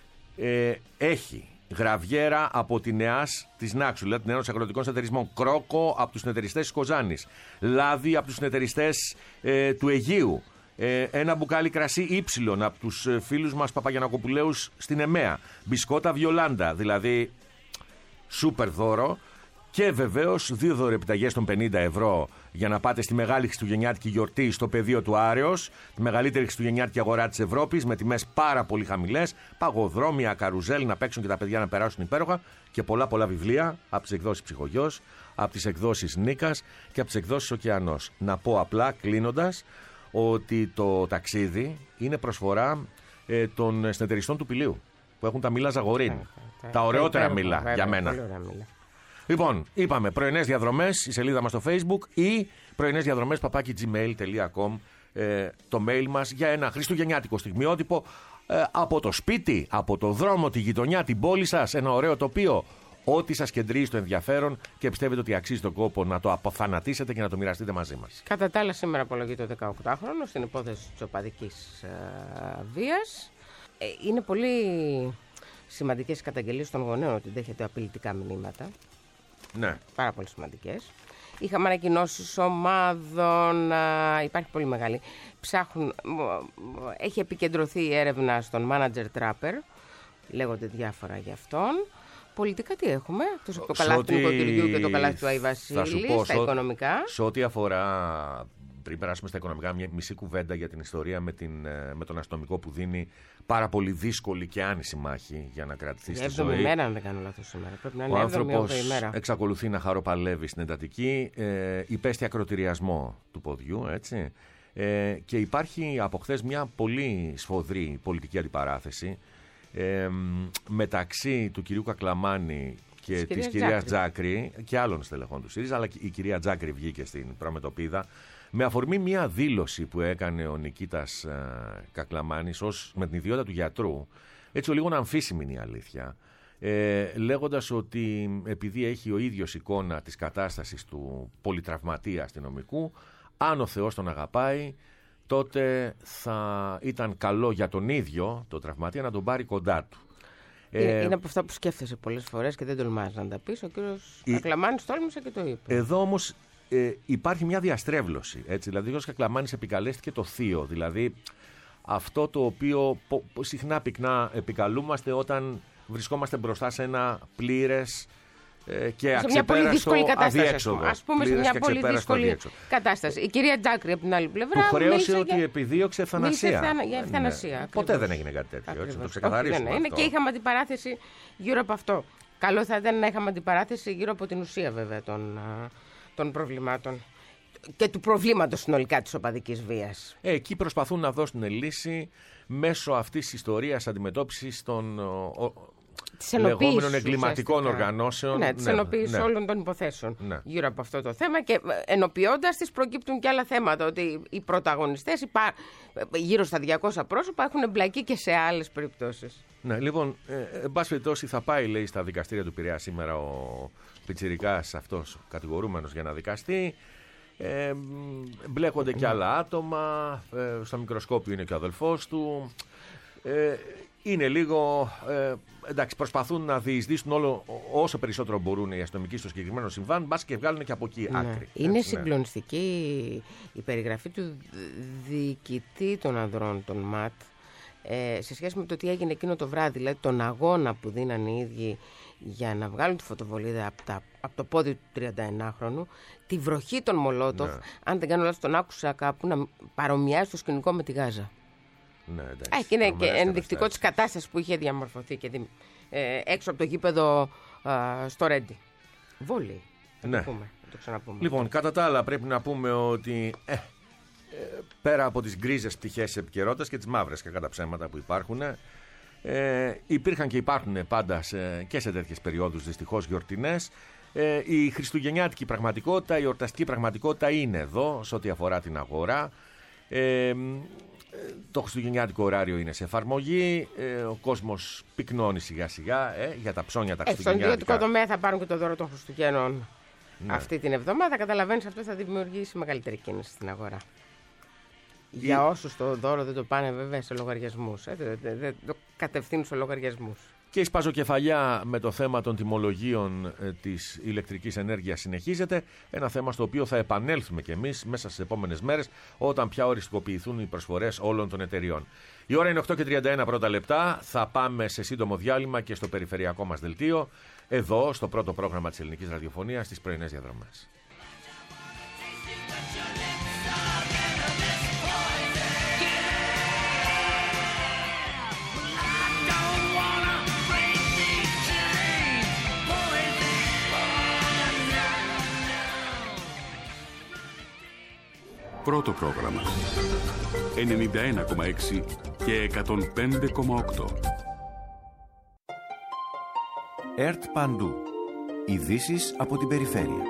Speaker 2: Ε, έχει γραβιέρα από τη ΝΕΑΣ της Νάξου, δηλαδή την Ένωση Αγροτικών Συνεταιρισμών, κρόκο από τους συνεταιριστές της Κοζάνης, λάδι από τους συνεταιριστές ε, του Αιγείου, ε, ένα μπουκάλι κρασί ύψιλον από τους ε, φίλους μας Παπαγιανακοπουλαίους στην ΕΜΕΑ, μπισκότα Βιολάντα, δηλαδή σούπερ δώρο. Και βεβαίως δύο δωρεπιταγές των πενήντα ευρώ για να πάτε στη μεγάλη χριστουγεννιάτικη γιορτή στο πεδίο του Άρεως, τη μεγαλύτερη χριστουγεννιάτικη αγορά της Ευρώπης, με τιμές πάρα πολύ χαμηλές, παγοδρόμια, καρουζέλ, να παίξουν και τα παιδιά να περάσουν υπέροχα και πολλά πολλά βιβλία από τις εκδόσεις Ψυχογιός, από τις εκδόσεις Νίκας και από τις εκδόσεις Ωκεανός. Να πω απλά κλείνοντας ότι το ταξίδι είναι προσφορά ε, των συνεταιριστών του Πηλίου που έχουν τα μήλα Ζαγορίν. Τα ωραιότερα μήλα για μένα. Λοιπόν, είπαμε πρωινές διαδρομές, η σελίδα μας στο Facebook ή πρωινές διαδρομές παπάκι τζι μέιλ τελεία κομ, ε, το mail μας για ένα χριστουγεννιάτικο στιγμιότυπο ε, από το σπίτι, από το δρόμο, τη γειτονιά, την πόλη σας, ένα ωραίο τοπίο, ό,τι σας κεντρίζει το ενδιαφέρον και πιστεύετε ότι αξίζει τον κόπο να το αποθανατήσετε και να το μοιραστείτε μαζί μας.
Speaker 3: Κατά τα άλλα, σήμερα απολογείται ο δεκαοκτάχρονος στην υπόθεση της οπαδικής ε, βίας. Ε, είναι πολύ σημαντικές καταγγελίες των γονέων ότι δέχεται απειλητικά μηνύματα.
Speaker 2: Ναι.
Speaker 3: Πάρα πολύ σημαντικές. Είχαμε ανακοινώσεις ομάδων, α, υπάρχει πολύ μεγάλη. Ψάχνουν, έχει επικεντρωθεί η έρευνα στον manager trapper, λέγονται διάφορα για αυτόν. Πολιτικά τι έχουμε, εκτός από το καλάθι του Νοικοκυριού και το καλάθι του Άι Βασίλη, στα οικονομικά.
Speaker 2: Σε ό,τι αφορά, πριν περάσουμε στα οικονομικά, μια μισή κουβέντα για την ιστορία με, την, με τον αστυνομικό που δίνει πάρα πολύ δύσκολη και άνηση μάχη για να κρατηθεί στη ζωή.
Speaker 3: Έβδομη μέρα, αν δεν κάνω λάθος σήμερα. Πρέπει να είναι
Speaker 2: ο
Speaker 3: άνθρωπος
Speaker 2: εξακολουθεί να χαροπαλεύει στην εντατική, ε, υπέστη ακροτηριασμό του ποδιού, έτσι. Ε, και υπάρχει από χθες μια πολύ σφοδρή πολιτική αντιπαράθεση ε, μεταξύ του κυρίου Κακλαμάνη και της, της κυρίας Τζάκρη και άλλων στελεχών του ΣΥΡΙΖΑ, αλλά η κυρία Τζάκρη βγήκε στην προμετωπίδα με αφορμή μια δήλωση που έκανε ο Νικήτας ε, Κακλαμάνης ως, με την ιδιότητα του γιατρού, έτσι ο λίγο αμφίσιμη είναι η αλήθεια, ε, λέγοντας ότι επειδή έχει ο ίδιος εικόνα της κατάστασης του πολυτραυματία αστυνομικού, αν ο Θεός τον αγαπάει, τότε θα ήταν καλό για τον ίδιο το τραυματία να τον πάρει κοντά του.
Speaker 3: Είναι, ε, είναι από αυτά που σκέφτεσαι πολλές φορές και δεν τολμάς να τα πεις. Ο κύριος η... Κακλαμάνης τόλμησε και το είπε.
Speaker 2: Εδώ όμως ε, υπάρχει μια διαστρέβλωση. Έτσι. Δηλαδή ο κύριος Κακλαμάνης επικαλέστηκε το θείο. Δηλαδή αυτό το οποίο πο, πο, συχνά πυκνά επικαλούμαστε όταν βρισκόμαστε μπροστά σε ένα πλήρες και
Speaker 3: σε μια πολύ δύσκολη κατάσταση.
Speaker 2: Αδιέξοδο.
Speaker 3: Ας πούμε σε μια πολύ δύσκολη κατάσταση. Η κυρία Τζάκρη από την άλλη πλευρά.
Speaker 2: Του χρέωσε ότι για... επιδίωξε ευθανασία.
Speaker 3: Ευθανα... για ευθανασία. Ναι.
Speaker 2: Ποτέ δεν έγινε κάτι τέτοιο. Έτσι, το ξεκαθαρίσουμε.
Speaker 3: Είναι και είχαμε αντιπαράθεση γύρω από αυτό. Καλό θα ήταν να είχαμε αντιπαράθεση γύρω από την ουσία βέβαια των, των προβλημάτων και του προβλήματος συνολικά της οπαδικής βίας.
Speaker 2: Ε, εκεί προσπαθούν να δώσουν λύση μέσω αυτής της ιστορίας αντιμετώπισης των λεγόμενων εγκληματικών οργανώσεων.
Speaker 3: Ναι, της ναι, ενοποίησης ναι. όλων των υποθέσεων ναι. γύρω από αυτό το θέμα και ενοποιώντας τις προκύπτουν και άλλα θέματα, ότι οι πρωταγωνιστές υπά... γύρω στα διακόσια πρόσωπα έχουν εμπλακεί και σε άλλες περιπτώσεις.
Speaker 2: Ναι, λοιπόν, ε, εν πάση περιπτώσει θα πάει, λέει, στα δικαστήρια του Πειραιά σήμερα ο πιτσιρικάς αυτός κατηγορούμενος για να δικαστεί. Ε, μπλέκονται και άλλα άτομα, ε, στο μικροσκόπιο είναι και ο αδελφός του. Ε, είναι λίγο, ε, εντάξει, προσπαθούν να διεισδύσουν όλο, όσο περισσότερο μπορούν οι αστυνομικοί στο συγκεκριμένο συμβάν, μπας και βγάλουν και από εκεί
Speaker 3: ναι.
Speaker 2: άκρη.
Speaker 3: Είναι
Speaker 2: έτσι,
Speaker 3: συγκλονιστική η περιγραφή του διοικητή των ανδρών, των ΜΑΤ, ε, σε σχέση με το τι έγινε εκείνο το βράδυ, δηλαδή τον αγώνα που δίναν οι ίδιοι για να βγάλουν τη φωτοβολίδα από, τα, από το πόδι του τριανταενάχρονου, τη βροχή των Μολότοφ, ναι. αν δεν κάνω λάθος τον άκουσα κάπου να παρομοιάζει το σκηνικό με τη Γάζα.
Speaker 2: Ναι, εντάξει,
Speaker 3: και είναι και ενδεικτικό της κατάστασης που είχε διαμορφωθεί και ε, έξω από το γήπεδο ε, στο Ρέντι. Βόλεϊ.
Speaker 2: Ναι.
Speaker 3: το ξαναπούμε.
Speaker 2: Λοιπόν, κατά τα άλλα, πρέπει να πούμε ότι ε, ε, πέρα από τις γκρίζες πτυχές της επικαιρότητας και τις μαύρες κακά τα ψέματα που υπάρχουν, ε, υπήρχαν και υπάρχουν πάντα σε, και σε τέτοιες περιόδους δυστυχώς γιορτινές. Ε, η χριστουγεννιάτικη πραγματικότητα, η εορταστική πραγματικότητα είναι εδώ σε ό,τι αφορά την αγορά. Ε, το χριστουγεννιάτικο ωράριο είναι σε εφαρμογή. Ε, ο κόσμος πυκνώνει σιγά σιγά ε, για τα ψώνια τα χριστουγεννιάτικα.
Speaker 3: Στον ιδιωτικό τομέα θα πάρουν και το δώρο των Χριστουγέννων ναι. αυτή την εβδομάδα. Καταλαβαίνεις, αυτό θα δημιουργήσει μεγαλύτερη κίνηση στην αγορά. Η... Για όσους το δώρο δεν το πάνε βέβαια σε λογαριασμούς. Ε, δεν, δεν, δεν το κατευθύνουν σε λογαριασμούς.
Speaker 2: Και η σπαζοκεφαλιά με το θέμα των τιμολογίων της ηλεκτρικής ενέργειας συνεχίζεται. Ένα θέμα στο οποίο θα επανέλθουμε κι εμείς μέσα στις επόμενες μέρες, όταν πια οριστικοποιηθούν οι προσφορές όλων των εταιριών. Η ώρα είναι οκτώ και τριάντα ένα πρώτα λεπτά. Θα πάμε σε σύντομο διάλειμμα και στο περιφερειακό μας δελτίο, εδώ στο πρώτο πρόγραμμα της Ελληνικής Ραδιοφωνίας, στις πρωινές διαδρομές.
Speaker 4: Πρώτο πρόγραμμα ενενήντα ένα κόμμα έξι και εκατόν πέντε κόμμα οκτώ.
Speaker 5: ΕΡΤ Παντού. Ειδήσεις από την περιφέρεια.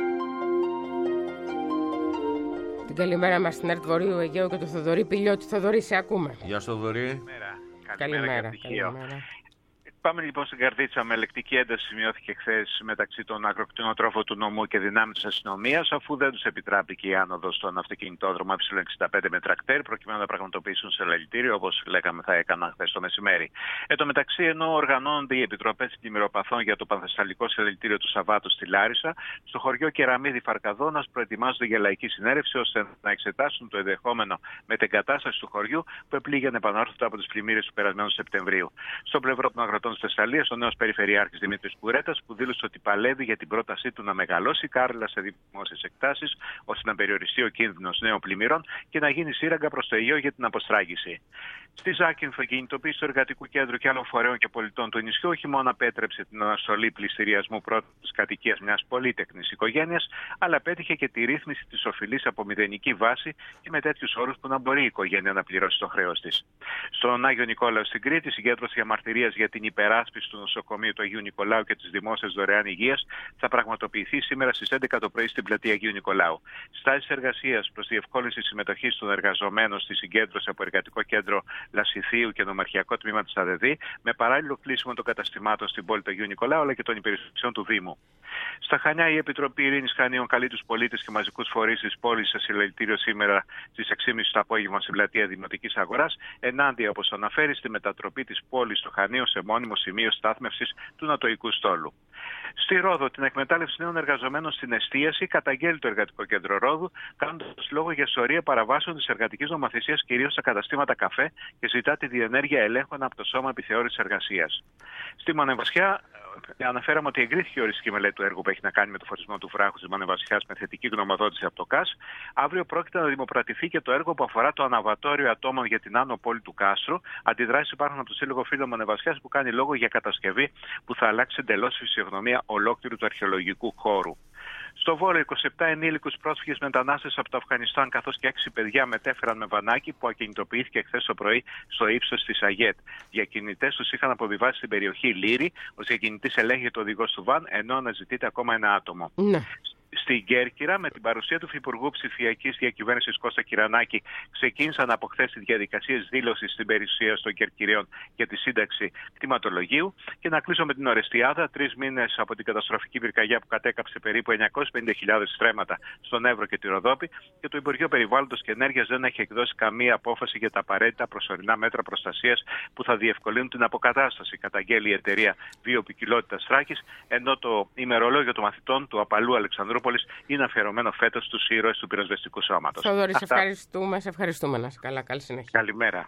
Speaker 3: Την καλημέρα μας στην ΕΡΤ Βορείου Αιγαίου και το Θοδωρή Πηλιώτη. Θοδωρή, σε ακούμε.
Speaker 2: Γεια σου, Θοδωρή.
Speaker 6: Καλημέρα.
Speaker 3: Καλημέρα. Καλημέρα.
Speaker 6: Πάμε λοιπόν στην Καρδίτσα. Με ελεκτική ένταση σημειώθηκε χθες μεταξύ των αγροκτηνοτρόφων του νομού και δυνάμεων της αστυνομίας, αφού δεν τους επιτράπηκε η άνοδος στον αυτοκινητόδρομο ε εξήντα πέντε με τρακτέρ, προκειμένου να πραγματοποιήσουν συλλαλητήριο, όπως λέγαμε θα έκαναν χθες το μεσημέρι. Εν τω μεταξύ, ενώ οργανώνονται οι επιτροπές πλημμυροπαθών για το πανθεσσαλικό συλλαλητήριο του Σαββάτου στη Λάρισα, στο χωριό Κεραμίδη Φαρκαδόνας προετοιμάζονται για λαϊκή συνέλευση, ώστε να εξετάσουν το ενδεχόμενο μετεγκατάσταση του χωριού που επλήγαινε επανόρθωτα από τις πλημμύρες του περασμένου Σεπτεμβρίου. Στο πλευρό των αγροτών της Θεσσαλίας, ο νέος Περιφερειάρχης Δημήτρης Κουρέτας, που δήλωσε ότι παλεύει για την πρότασή του να μεγαλώσει κάρλα σε δημόσιες εκτάσεις, ώστε να περιοριστεί ο κίνδυνος νέων πλημμυρών και να γίνει σύραγγα προς το Αιγαίο για την αποστράγγιση. Στη Ζάκυνθο, η κινητοποίηση του Εργατικού Κέντρου και άλλων φορέων και πολιτών του νησιού όχι μόνο απέτρεψε την αναστολή πληστηριασμού πρώτης κατοικίας μιας πολύτεκνης οικογένειας, αλλά πέτυχε και τη ρύθμιση της οφειλής από μηδενική βάση και με τέτοιους όρους που να μπορεί η οικογένεια να πληρώσει το χρέος της. Στον Άγιο Νικόλαο στην Κρήτη, η συγκέντρωση διαμαρτυρίας για την υπεράσπιση του νοσοκομείου του Αγίου Νικολάου και της δημόσιας δωρεάν υγείας θα πραγματοποιηθεί σήμερα στις έντεκα το πρωί στην πλατεία Αγίου Νικολάου. Στάσεις εργασίας προς διευκόλυνση συμμετοχής των εργαζομένων στη συγκέντρωση από Εργατικό Κέντρο Λασιθίου και Νομαρχιακό Τμήμα της ΑΔΔ, με παράλληλο κλείσιμο των καταστημάτων στην πόλη του Αγίου Νικολάου αλλά και των υπηρεσιών του Δήμου. Στα Χανιά, η Επιτροπή Ειρήνης Χανίων καλεί τους πολίτες και μαζικούς φορείς της πόλης σε συλλαλητήριο σήμερα στις έξι και μισή το απόγευμα στην πλατεία Δημοτικής Αγοράς, ενάντια, όπως αναφέρει, στη μετατροπή της πόλης του Χανίου σε μόνιμο σημείο στάθμευσης του Νατοϊκού στόλου. Στη Ρόδο, την εκμετάλλευση νέων εργαζομένων στην εστίαση καταγγέλει το Εργατικό Κέντρο Ρόδου, κάνοντας λόγο για σωρία παραβάσεων της εργατικής νομοθεσίας, κυρίως στα καταστήματα καφέ, και ζητά τη διενέργεια ελέγχων από το Σώμα Επιθεώρησης Εργασίας. Στη Μανεβασιά, αναφέραμε ότι εγκρίθηκε η οριστική μελέτη του έργου που έχει να κάνει με το φορισμό του βράχου της Μανεβασιάς με θετική γνωμοδότηση από το ΚΑΣ. Αύριο πρόκειται να δημοπρατηθεί και το έργο που αφορά το αναβατόριο ατόμων για την άνω πόλη του Κάστρου. Αντιδράσεις υπάρχουν από το Σύλλογο Φίλων Μανεβασιάς που κάνει λόγο για κατασκευή που θα αλλάξει εντελώς η φυσιογνωμία ολόκληρου του αρχαιολογικού χώρου. Στο Βόλο, είκοσι επτά ενήλικους πρόσφυγες μετανάστες από το Αφγανιστάν καθώς και έξι παιδιά μετέφεραν με βανάκι που ακινητοποιήθηκε χθες το πρωί στο ύψος της Αγέτ. Διακινητές τους είχαν αποβιβάσει στην περιοχή Λύρη. Ο διακινητής ελέγχεται ο οδηγός του βαν, ενώ αναζητείται ακόμα ένα άτομο. Ναι. Στην Κέρκυρα, με την παρουσία του Υφυπουργού Ψηφιακής Διακυβέρνησης Κώστα Κυρανάκη, ξεκίνησαν από χθες τις διαδικασίες δήλωσης στην περιουσία των Κερκυρίων για τη σύνταξη κτηματολογίου. Και να κλείσω με την Ορεστιάδα, τρεις μήνες από την καταστροφική πυρκαγιά που κατέκαψε περίπου εννιακόσιες πενήντα χιλιάδες στρέμματα στον Εύρο και τη Ροδόπη, και το Υπουργείο Περιβάλλοντος και Ενέργειας δεν έχει εκδώσει καμία απόφαση για τα απαραίτητα προσωρινά μέτρα προστασίας που θα διευκολύνουν την αποκατάσταση, καταγγέλει η εταιρεία Βιοποικιλότητας Θράκης, ενώ το ημερολόγιο των μαθητών του Απαλού Αλεξανδρούπολης είναι αφιερωμένο φέτος στους ήρωες του πυροσβεστικού σώματος.
Speaker 3: Θοδωρή, σε ευχαριστούμε, σε ευχαριστούμε. Να είσαι καλά, καλή συνέχεια.
Speaker 6: Καλημέρα.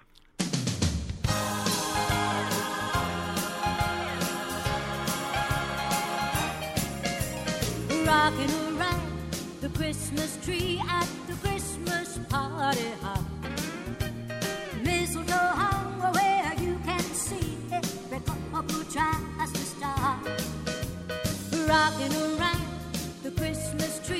Speaker 7: Rocking around the Christmas tree at the Christmas party hop. Mistletoe hung where you can see every couple tries to stop. Rocking around the Christmas tree.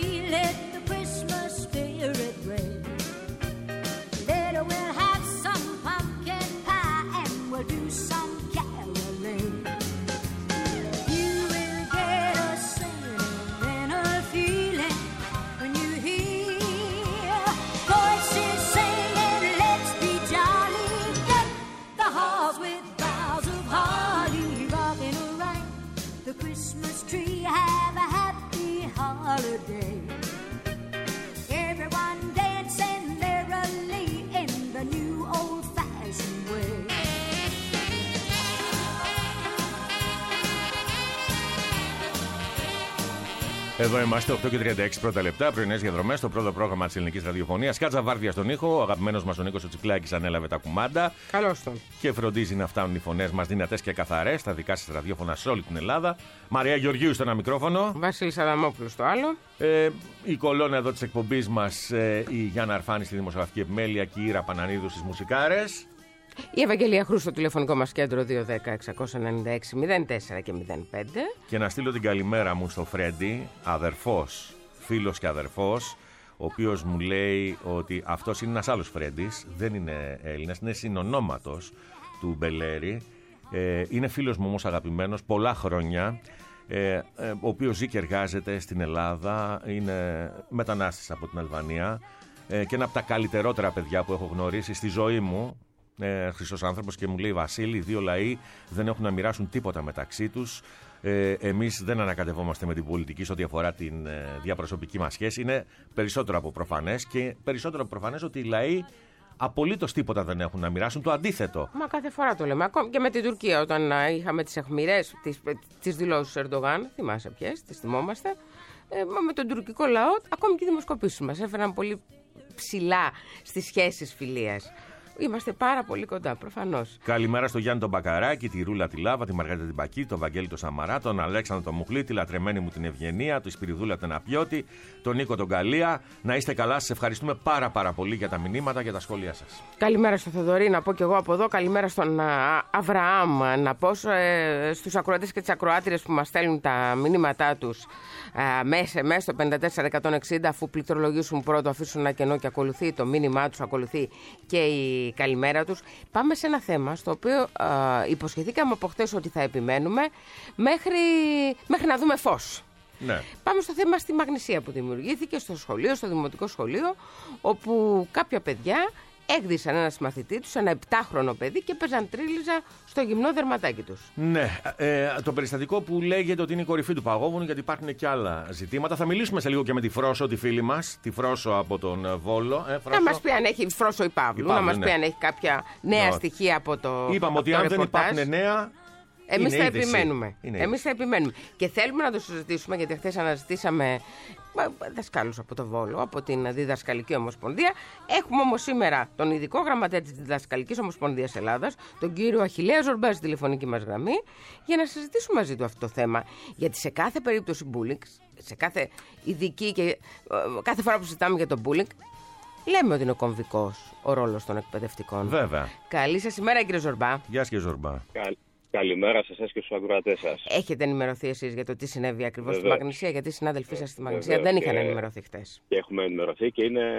Speaker 2: Εδώ είμαστε, οκτώ και τριάντα έξι πρώτα λεπτά, πρωινές διαδρομές, το πρώτο πρόγραμμα της ελληνικής ραδιοφωνίας. Κάτσα Βάρδια στον ήχο, ο αγαπημένος μας ο Νίκος ο Τσικλάκης ανέλαβε τα κουμάντα.
Speaker 3: Καλώς τον.
Speaker 2: Και φροντίζει να φτάνουν οι φωνές μας δυνατές και καθαρές στα δικά σας ραδιόφωνα σε όλη την Ελλάδα. Μαρία Γεωργίου στο ένα μικρόφωνο.
Speaker 3: Βασίλης Αδαμόπουλος στο άλλο.
Speaker 2: Ε, η κολόνα εδώ της εκπομπής μας, ε, η Γιάννα Αρφάνη στη δημοσιογραφική επιμέλεια και η Ήρα Πανανίδου στις μουσικάρες.
Speaker 3: Η Ευαγγελία Χρού στο τηλεφωνικό μας κέντρο δύο ένα μηδέν έξι εννιά έξι μηδέn τέσσερα και μηδέν πέντε.
Speaker 2: Και να στείλω την καλημέρα μου στο Φρέντι, αδερφός, φίλος και αδερφός, ο οποίος μου λέει ότι αυτός είναι ένας άλλος Φρέντις, δεν είναι Έλληνας, είναι συνονόματος του Μπελέρη. Ε, είναι φίλος μου όμως αγαπημένος, πολλά χρόνια, ε, ε, ο οποίος ζει και εργάζεται στην Ελλάδα, είναι μετανάστης από την Αλβανία ε, και ένα από τα καλύτερότερα παιδιά που έχω γνωρίσει στη ζωή μου. Ε, Χρυσός άνθρωπος, και μου λέει: Βασίλη, οι δύο λαοί δεν έχουν να μοιράσουν τίποτα μεταξύ τους. Ε, εμείς δεν ανακατευόμαστε με την πολιτική σε ό,τι αφορά την ε, διαπροσωπική μας σχέση. Είναι περισσότερο από προφανές, και περισσότερο από προφανές ότι οι λαοί απολύτως τίποτα δεν έχουν να μοιράσουν. Το αντίθετο.
Speaker 3: Μα κάθε φορά το λέμε. Ακόμη και με την Τουρκία, όταν α, είχαμε τις αιχμηρές, τις, τις δηλώσεις του Ερντογάν, θυμάσαι ποιες, τις θυμόμαστε. Ε, με τον τουρκικό λαό, ακόμη και οι δημοσκοπήσεις μας έφεραν πολύ ψηλά στις σχέσεις φιλίας. Είμαστε πάρα πολύ κοντά, προφανώς.
Speaker 2: Καλημέρα στο Γιάννη τον Μπακαράκη, τη Ρούλα τη Λάβα, τη Μαργαρίτα την Πακή, τον Βαγγέλη τον Σαμαρά, τον Αλέξανδρο τον Μουχλή, τη λατρεμένη μου την Ευγενία, τον Σπυριδούλα τον Απιώτη, τον Νίκο τον Καλία. Να είστε καλά, σας ευχαριστούμε πάρα πάρα πολύ για τα μηνύματα και τα σχόλιά σας.
Speaker 3: Καλημέρα στο Θοδωρή, να πω κι εγώ από εδώ. Καλημέρα στον α, Αβραάμ, να πω ε, στους ακροατές και τις ακροάτριες που μας στέλνουν τα μηνύματά τους μέσα μέσα στο πέντε τέσσερα εκατόν εξήντα, αφού πληκτρολογήσουν πρώτο, αφήσουν ένα κενό και ακολουθεί το μήνυμά τους, ακολουθεί και η καλημέρα τους. Πάμε σε ένα θέμα στο οποίο α, υποσχεθήκαμε από χτες ότι θα επιμένουμε μέχρι, μέχρι να δούμε φως.
Speaker 2: Ναι.
Speaker 3: Πάμε στο θέμα στη μαγνησία που δημιουργήθηκε στο σχολείο, στο δημοτικό σχολείο, όπου κάποια παιδιά έγδισαν ένα μαθητή τους, ένα επτάχρονο παιδί, και παίζαν τρίλιζα στο γυμνό δερματάκι τους.
Speaker 2: Ναι, ε, το περιστατικό που λέγεται ότι είναι η κορυφή του παγόβουνου, γιατί υπάρχουν και άλλα ζητήματα. Θα μιλήσουμε σε λίγο και με τη Φρόσο, τη φίλη μας, τη Φρόσο από τον Βόλο. Ε,
Speaker 3: να μας πει αν έχει Φρόσο η Παύλου, η Παύλου, να μας ναι. πει αν έχει κάποια νέα no. στοιχεία από το.
Speaker 2: Είπαμε ότι αν δεν υπάρχουν νέα.
Speaker 3: Εμείς θα επιμένουμε. Εμείς θα επιμένουμε. Και θέλουμε να το συζητήσουμε, γιατί χθες αναζητήσαμε δασκάλους από το Βόλο, από την Διδασκαλική Ομοσπονδία. Έχουμε όμως σήμερα τον ειδικό γραμματέα της Διδασκαλικής Ομοσπονδίας Ελλάδας, τον κύριο Αχιλλέα Ζορμπά, στη τηλεφωνική μας γραμμή, για να συζητήσουμε μαζί του αυτό το θέμα. Γιατί σε κάθε περίπτωση bullying, σε κάθε ειδική και κάθε φορά που συζητάμε για το bullying, λέμε ότι είναι κομβικός ο ρόλος των εκπαιδευτικών.
Speaker 2: Βέβαια.
Speaker 3: Καλή σας ημέρα, κύριε Ζορμπά.
Speaker 2: Γεια σας, κύριε Ζορμπά.
Speaker 8: Καλ... Καλημέρα σε εσάς και στους ακροατές σας.
Speaker 3: Έχετε ενημερωθεί εσείς για το τι συνέβη ακριβώς στη Μαγνησία, γιατί οι συνάδελφοί σας στη Μαγνησία δεν είχαν ενημερωθεί χτες.
Speaker 8: Και έχουμε ενημερωθεί και είναι,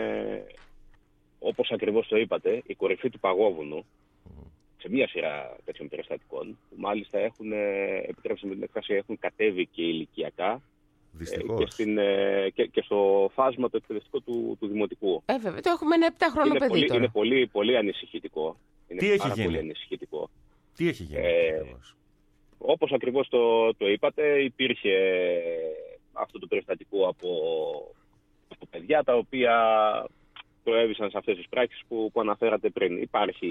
Speaker 8: όπως ακριβώς το είπατε, η κορυφή του παγόβουνου σε μία σειρά τέτοιων περιστατικών, που μάλιστα έχουν, επιτρέψτε με την εκφράση, έχουν κατέβει και ηλικιακά και, στην, και, και στο φάσμα το εκπαιδευτικό του, του δημοτικού.
Speaker 3: Ε, βέβαια, το έχουμε ένα επτάχρονο παιδί
Speaker 8: πολύ,
Speaker 3: τώρα.
Speaker 8: Είναι πολύ, πολύ ανησυχητικό. Είναι
Speaker 2: τι
Speaker 8: πάρα
Speaker 2: έχει
Speaker 8: πολύ
Speaker 2: γίνει?
Speaker 8: ανησυχητικό.
Speaker 2: Τι έχει γίνει?
Speaker 8: Ε, όπως ακριβώς το, το είπατε, υπήρχε αυτό το περιστατικό από, από παιδιά τα οποία προέβησαν σε αυτές τις πράξεις που, που αναφέρατε πριν. Υπάρχει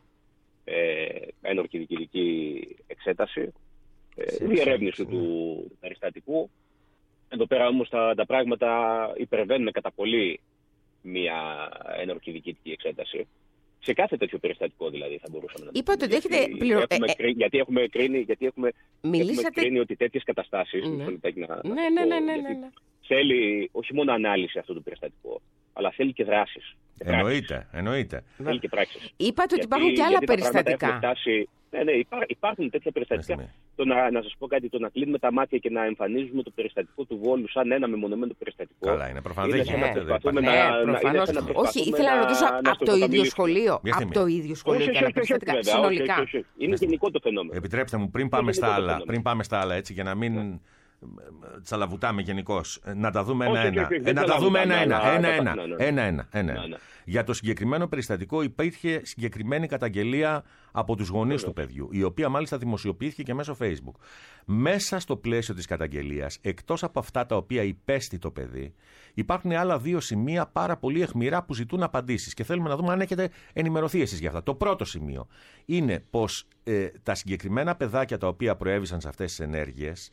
Speaker 8: ε, ένορκη διοικητική εξέταση, ε, διερεύνηση του περιστατικού. Εδώ πέρα όμως τα, τα πράγματα υπερβαίνουν κατά πολύ μια ένορκη διοικητική εξέταση. Σε κάθε τέτοιο περιστατικό δηλαδή θα μπορούσαμε να
Speaker 3: είπατε ότι έχετε πληρο...
Speaker 8: έχουμε,
Speaker 3: ε, ε,
Speaker 8: γιατί έχουμε κρίνει, γιατί έχουμε,
Speaker 3: μιλήσατε...
Speaker 8: έχουμε κρίνει ότι τέτοιες καταστάσεις
Speaker 3: ναι.
Speaker 8: να,
Speaker 3: ναι, ναι, ναι, ναι, ναι, ναι.
Speaker 8: θέλει όχι μόνο ανάλυση αυτό το περιστατικό, αλλά θέλει και δράσεις.
Speaker 2: Εννοείται, εννοείται.
Speaker 8: Θέλει και πράξεις.
Speaker 3: Είπατε ότι υπάρχουν και άλλα περιστατικά.
Speaker 8: Φτάσει... Ναι, ναι, υπάρχουν τέτοια περιστατικά. Το να, να σας πω κάτι, το να κλείνουμε τα μάτια και να εμφανίζουμε το περιστατικό του Βόλου σαν ένα μεμονωμένο περιστατικό.
Speaker 2: Καλά, είναι προφανώς. Δεν γίνεται.
Speaker 3: Όχι, ήθελα να ρωτήσω από το ίδιο σχολείο. Από το ίδιο σχολείο και άλλα περιστατικά. Συνολικά.
Speaker 8: Είναι γενικό το φαινόμενο.
Speaker 2: Επιτρέψτε μου, πριν πάμε στα άλλα, πριν πάμε στα άλλα, έτσι, για να μην τσαλαβουτάμε γενικώς, να τα δούμε ένα-ένα. Να τα δούμε ένα-ένα. Ένα-ένα. Για το συγκεκριμένο περιστατικό υπήρχε συγκεκριμένη καταγγελία από τους γονείς του παιδιού, η οποία μάλιστα δημοσιοποιήθηκε και μέσω Facebook. Μέσα στο πλαίσιο της καταγγελίας, εκτός από αυτά τα οποία υπέστη το παιδί, υπάρχουν άλλα δύο σημεία πάρα πολύ αιχμηρά που ζητούν απαντήσεις και θέλουμε να δούμε αν έχετε ενημερωθεί εσείς για αυτά. Το πρώτο σημείο είναι πως ε, τα συγκεκριμένα παιδάκια τα οποία προέβησαν σε αυτές τις ενέργειες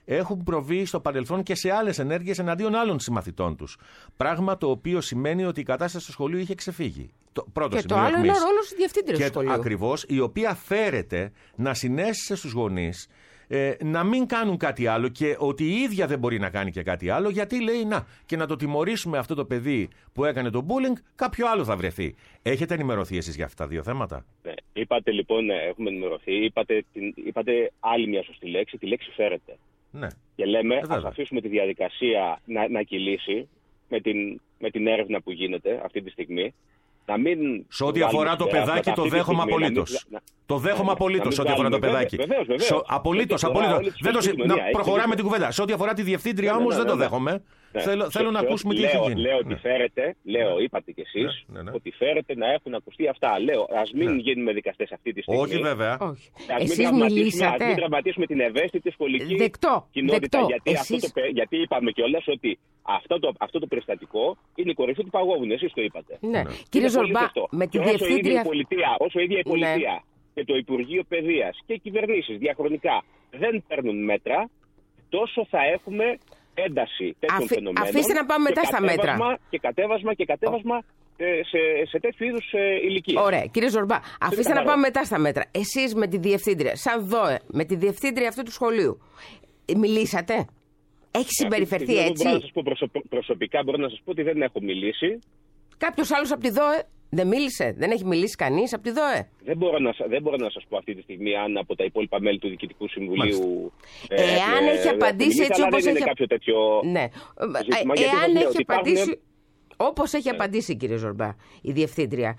Speaker 2: έχουν προβεί στο παρελθόν και σε άλλες ενέργειες εναντίον άλλων συμμαθητών τους. Πράγμα το οποίο σημαίνει ότι η κατάσταση στο σχολείο είχε ξεφύγει. Το πρώτο
Speaker 3: και το άλλο είναι ο ρόλος της διευθύντριας του σχολείου.
Speaker 2: Ακριβώς, η οποία φέρεται να συνέστησε στους γονείς ε, να μην κάνουν κάτι άλλο και ότι η ίδια δεν μπορεί να κάνει και κάτι άλλο, γιατί λέει να, και να το τιμωρήσουμε αυτό το παιδί που έκανε το bullying, κάποιο άλλο θα βρεθεί. Έχετε ενημερωθεί εσείς για αυτά τα δύο θέματα?
Speaker 8: Ναι. Είπατε λοιπόν, ναι, έχουμε ενημερωθεί. Είπατε, την, είπατε άλλη μια σωστή λέξη, τη λέξη φέρεται.
Speaker 2: Ναι.
Speaker 8: Και λέμε,
Speaker 2: ε,
Speaker 8: ας αφήσουμε τη διαδικασία να, να κυλήσει με την, με την έρευνα που γίνεται αυτή τη στιγμή. Να μην
Speaker 2: σε ό,τι αφορά το παιδάκι, το δέχομαι απολύτως. Το δέχομαι απολύτως σε ό,τι αφορά το παιδάκι. Απολύτως, απολύτως. Να προχωράμε την κουβέντα. Σε ό,τι αφορά τη διευθύντρια όμως δεν το δέχομαι. Θέλω να ακούσουμε τι έχει γίνει.
Speaker 8: Λέω ότι φέρετε, λέω, είπατε κι εσείς, ότι φέρετε να έχουν ακουστεί αυτά. Λέω, ας μην γίνουμε δικαστές αυτή τη στιγμή.
Speaker 2: Όχι βέβαια.
Speaker 3: Εσείς μιλήσατε.
Speaker 8: Ας μην τραυματίσουμε την ευαίσθητη σχολική κοινότητα. Γιατί είπαμε κιόλας ότι αυτό το περιστατικό είναι η κορυφή του παγόβουνου. Εσείς το είπατε.
Speaker 3: Κύριε Ζορμπά, με τη διευθύντρια.
Speaker 8: Όσο η ίδια η πολιτεία και το Υπουργείο Παιδείας και οι κυβερνήσεις διαχρονικά δεν παίρνουν μέτρα, τόσο θα έχουμε ένταση τέτοιων
Speaker 3: Αφή,
Speaker 8: φαινομένων.
Speaker 3: Αφήστε να πάμε μετά στα μέτρα.
Speaker 8: Και κατέβασμα και κατέβασμα oh. σε, σε τέτοιου είδους ε, ηλικία.
Speaker 3: Ωραία. Κύριε Ζορμπά, αφήστε να πάμε μετά στα μέτρα. Εσείς με τη διευθύντρια, σαν ΔΟΕ, με τη διευθύντρια αυτού του σχολείου, μιλήσατε? Έχει συμπεριφερθεί έτσι?
Speaker 8: Μπορώ να σας πω προσωπ, προσωπικά μπορώ να σας πω ότι δεν έχω μιλήσει.
Speaker 3: Κάποιος άλλος από τη ΔΟΕ δεν μίλησε? Δεν έχει μιλήσει κανείς από τη ΔΟΕ?
Speaker 8: Δεν μπορώ, να, δεν μπορώ να σας πω αυτή τη στιγμή αν από τα υπόλοιπα μέλη του Διοικητικού Συμβουλίου.
Speaker 3: Ε, Εάν ε, έχει ε, απαντήσει έτσι όπως έχει.
Speaker 8: Κάποιο τέτοιο
Speaker 3: ναι. Ε, Εάν έχει απαντήσει υπάρχουν... όπως έχει ναι. απαντήσει, κύριε Ζορμπά, η διευθύντρια,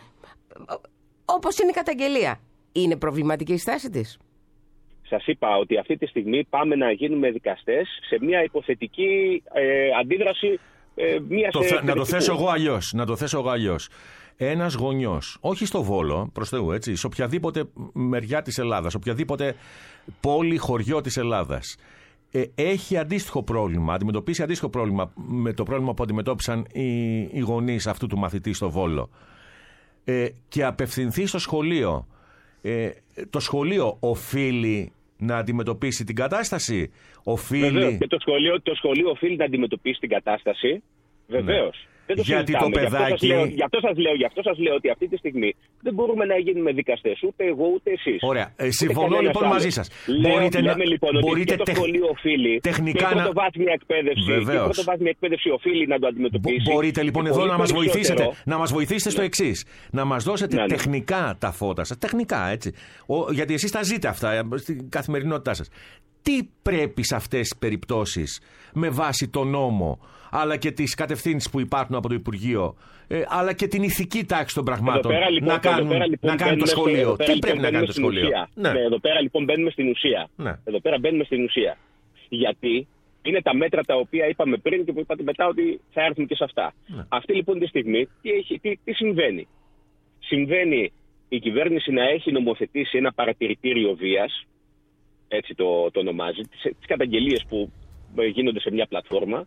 Speaker 3: όπως είναι η καταγγελία, είναι προβληματική η στάση της?
Speaker 8: Σας είπα ότι αυτή τη στιγμή πάμε να γίνουμε δικαστές σε μια υποθετική ε, αντίδραση. Ε, μιας
Speaker 2: το, να το θέσω εγώ αλλιώς. Να το θέσω εγώ αλλιώς. Ένας γονιός, όχι στο Βόλο, προς Θεού, έτσι, σε οποιαδήποτε μεριά της Ελλάδας, οποιαδήποτε πόλη, χωριό της Ελλάδας, ε, έχει αντίστοιχο πρόβλημα, αντιμετωπίσει αντίστοιχο πρόβλημα με το πρόβλημα που αντιμετώπισαν οι, οι γονείς αυτού του μαθητή στο Βόλο, ε, και απευθυνθεί στο σχολείο, ε, το σχολείο οφείλει να αντιμετωπίσει την κατάσταση. Οφείλει...
Speaker 8: Βεβαίως, και το σχολείο, το σχολείο οφείλει να αντιμετωπίσει την κατάσταση. Βεβαίως. Ναι. Δεν το
Speaker 2: γιατί το παιδάκι.
Speaker 8: Γι' αυτό σας λέω, λέω, λέω ότι αυτή τη στιγμή δεν μπορούμε να γίνουμε δικαστές, ούτε εγώ ούτε εσείς.
Speaker 2: Ωραία. Ε, συμφωνώ λοιπόν μαζί σας.
Speaker 8: Λέω, μπορείτε λέμε να... λοιπόν ότι μπορείτε και το σχολείο οφείλει.
Speaker 2: Τεχνικά
Speaker 8: και η πρωτοβάθμια εκπαίδευση. Και η πρωτοβάθμια εκπαίδευση οφείλει να το αντιμετωπίσει.
Speaker 2: Μπορείτε λοιπόν εδώ να μας βοηθήσετε. Να μας βοηθήσετε στο εξής. Να μας δώσετε τεχνικά τα φώτα σας. Τεχνικά, έτσι. Γιατί εσείς τα ζείτε αυτά στην καθημερινότητά σας. Τι πρέπει σε αυτές τις περιπτώσεις με βάση τον νόμο, αλλά και τις κατευθύνσεις που υπάρχουν από το Υπουργείο, ε, αλλά και την ηθική τάξη των πραγμάτων λοιπόν, να κάνουν, λοιπόν, να κάνουν το σχολείο? Στο, Τι πρέπει λοιπόν, να κάνει το σχολείο?
Speaker 8: Ναι. Ναι, εδώ πέρα λοιπόν μπαίνουμε στην ουσία.
Speaker 2: Ναι.
Speaker 8: Εδώ πέρα μπαίνουμε στην ουσία. Γιατί είναι τα μέτρα τα οποία είπαμε πριν και που είπατε μετά ότι θα έρθουν και σε αυτά. Ναι. Αυτή λοιπόν τη στιγμή τι, έχει, τι, τι συμβαίνει? Συμβαίνει η κυβέρνηση να έχει νομοθετήσει ένα παρατηρητήριο βίας, έτσι το, το ονομάζει, τις, τις καταγγελίες που γίνονται σε μια πλατφόρμα,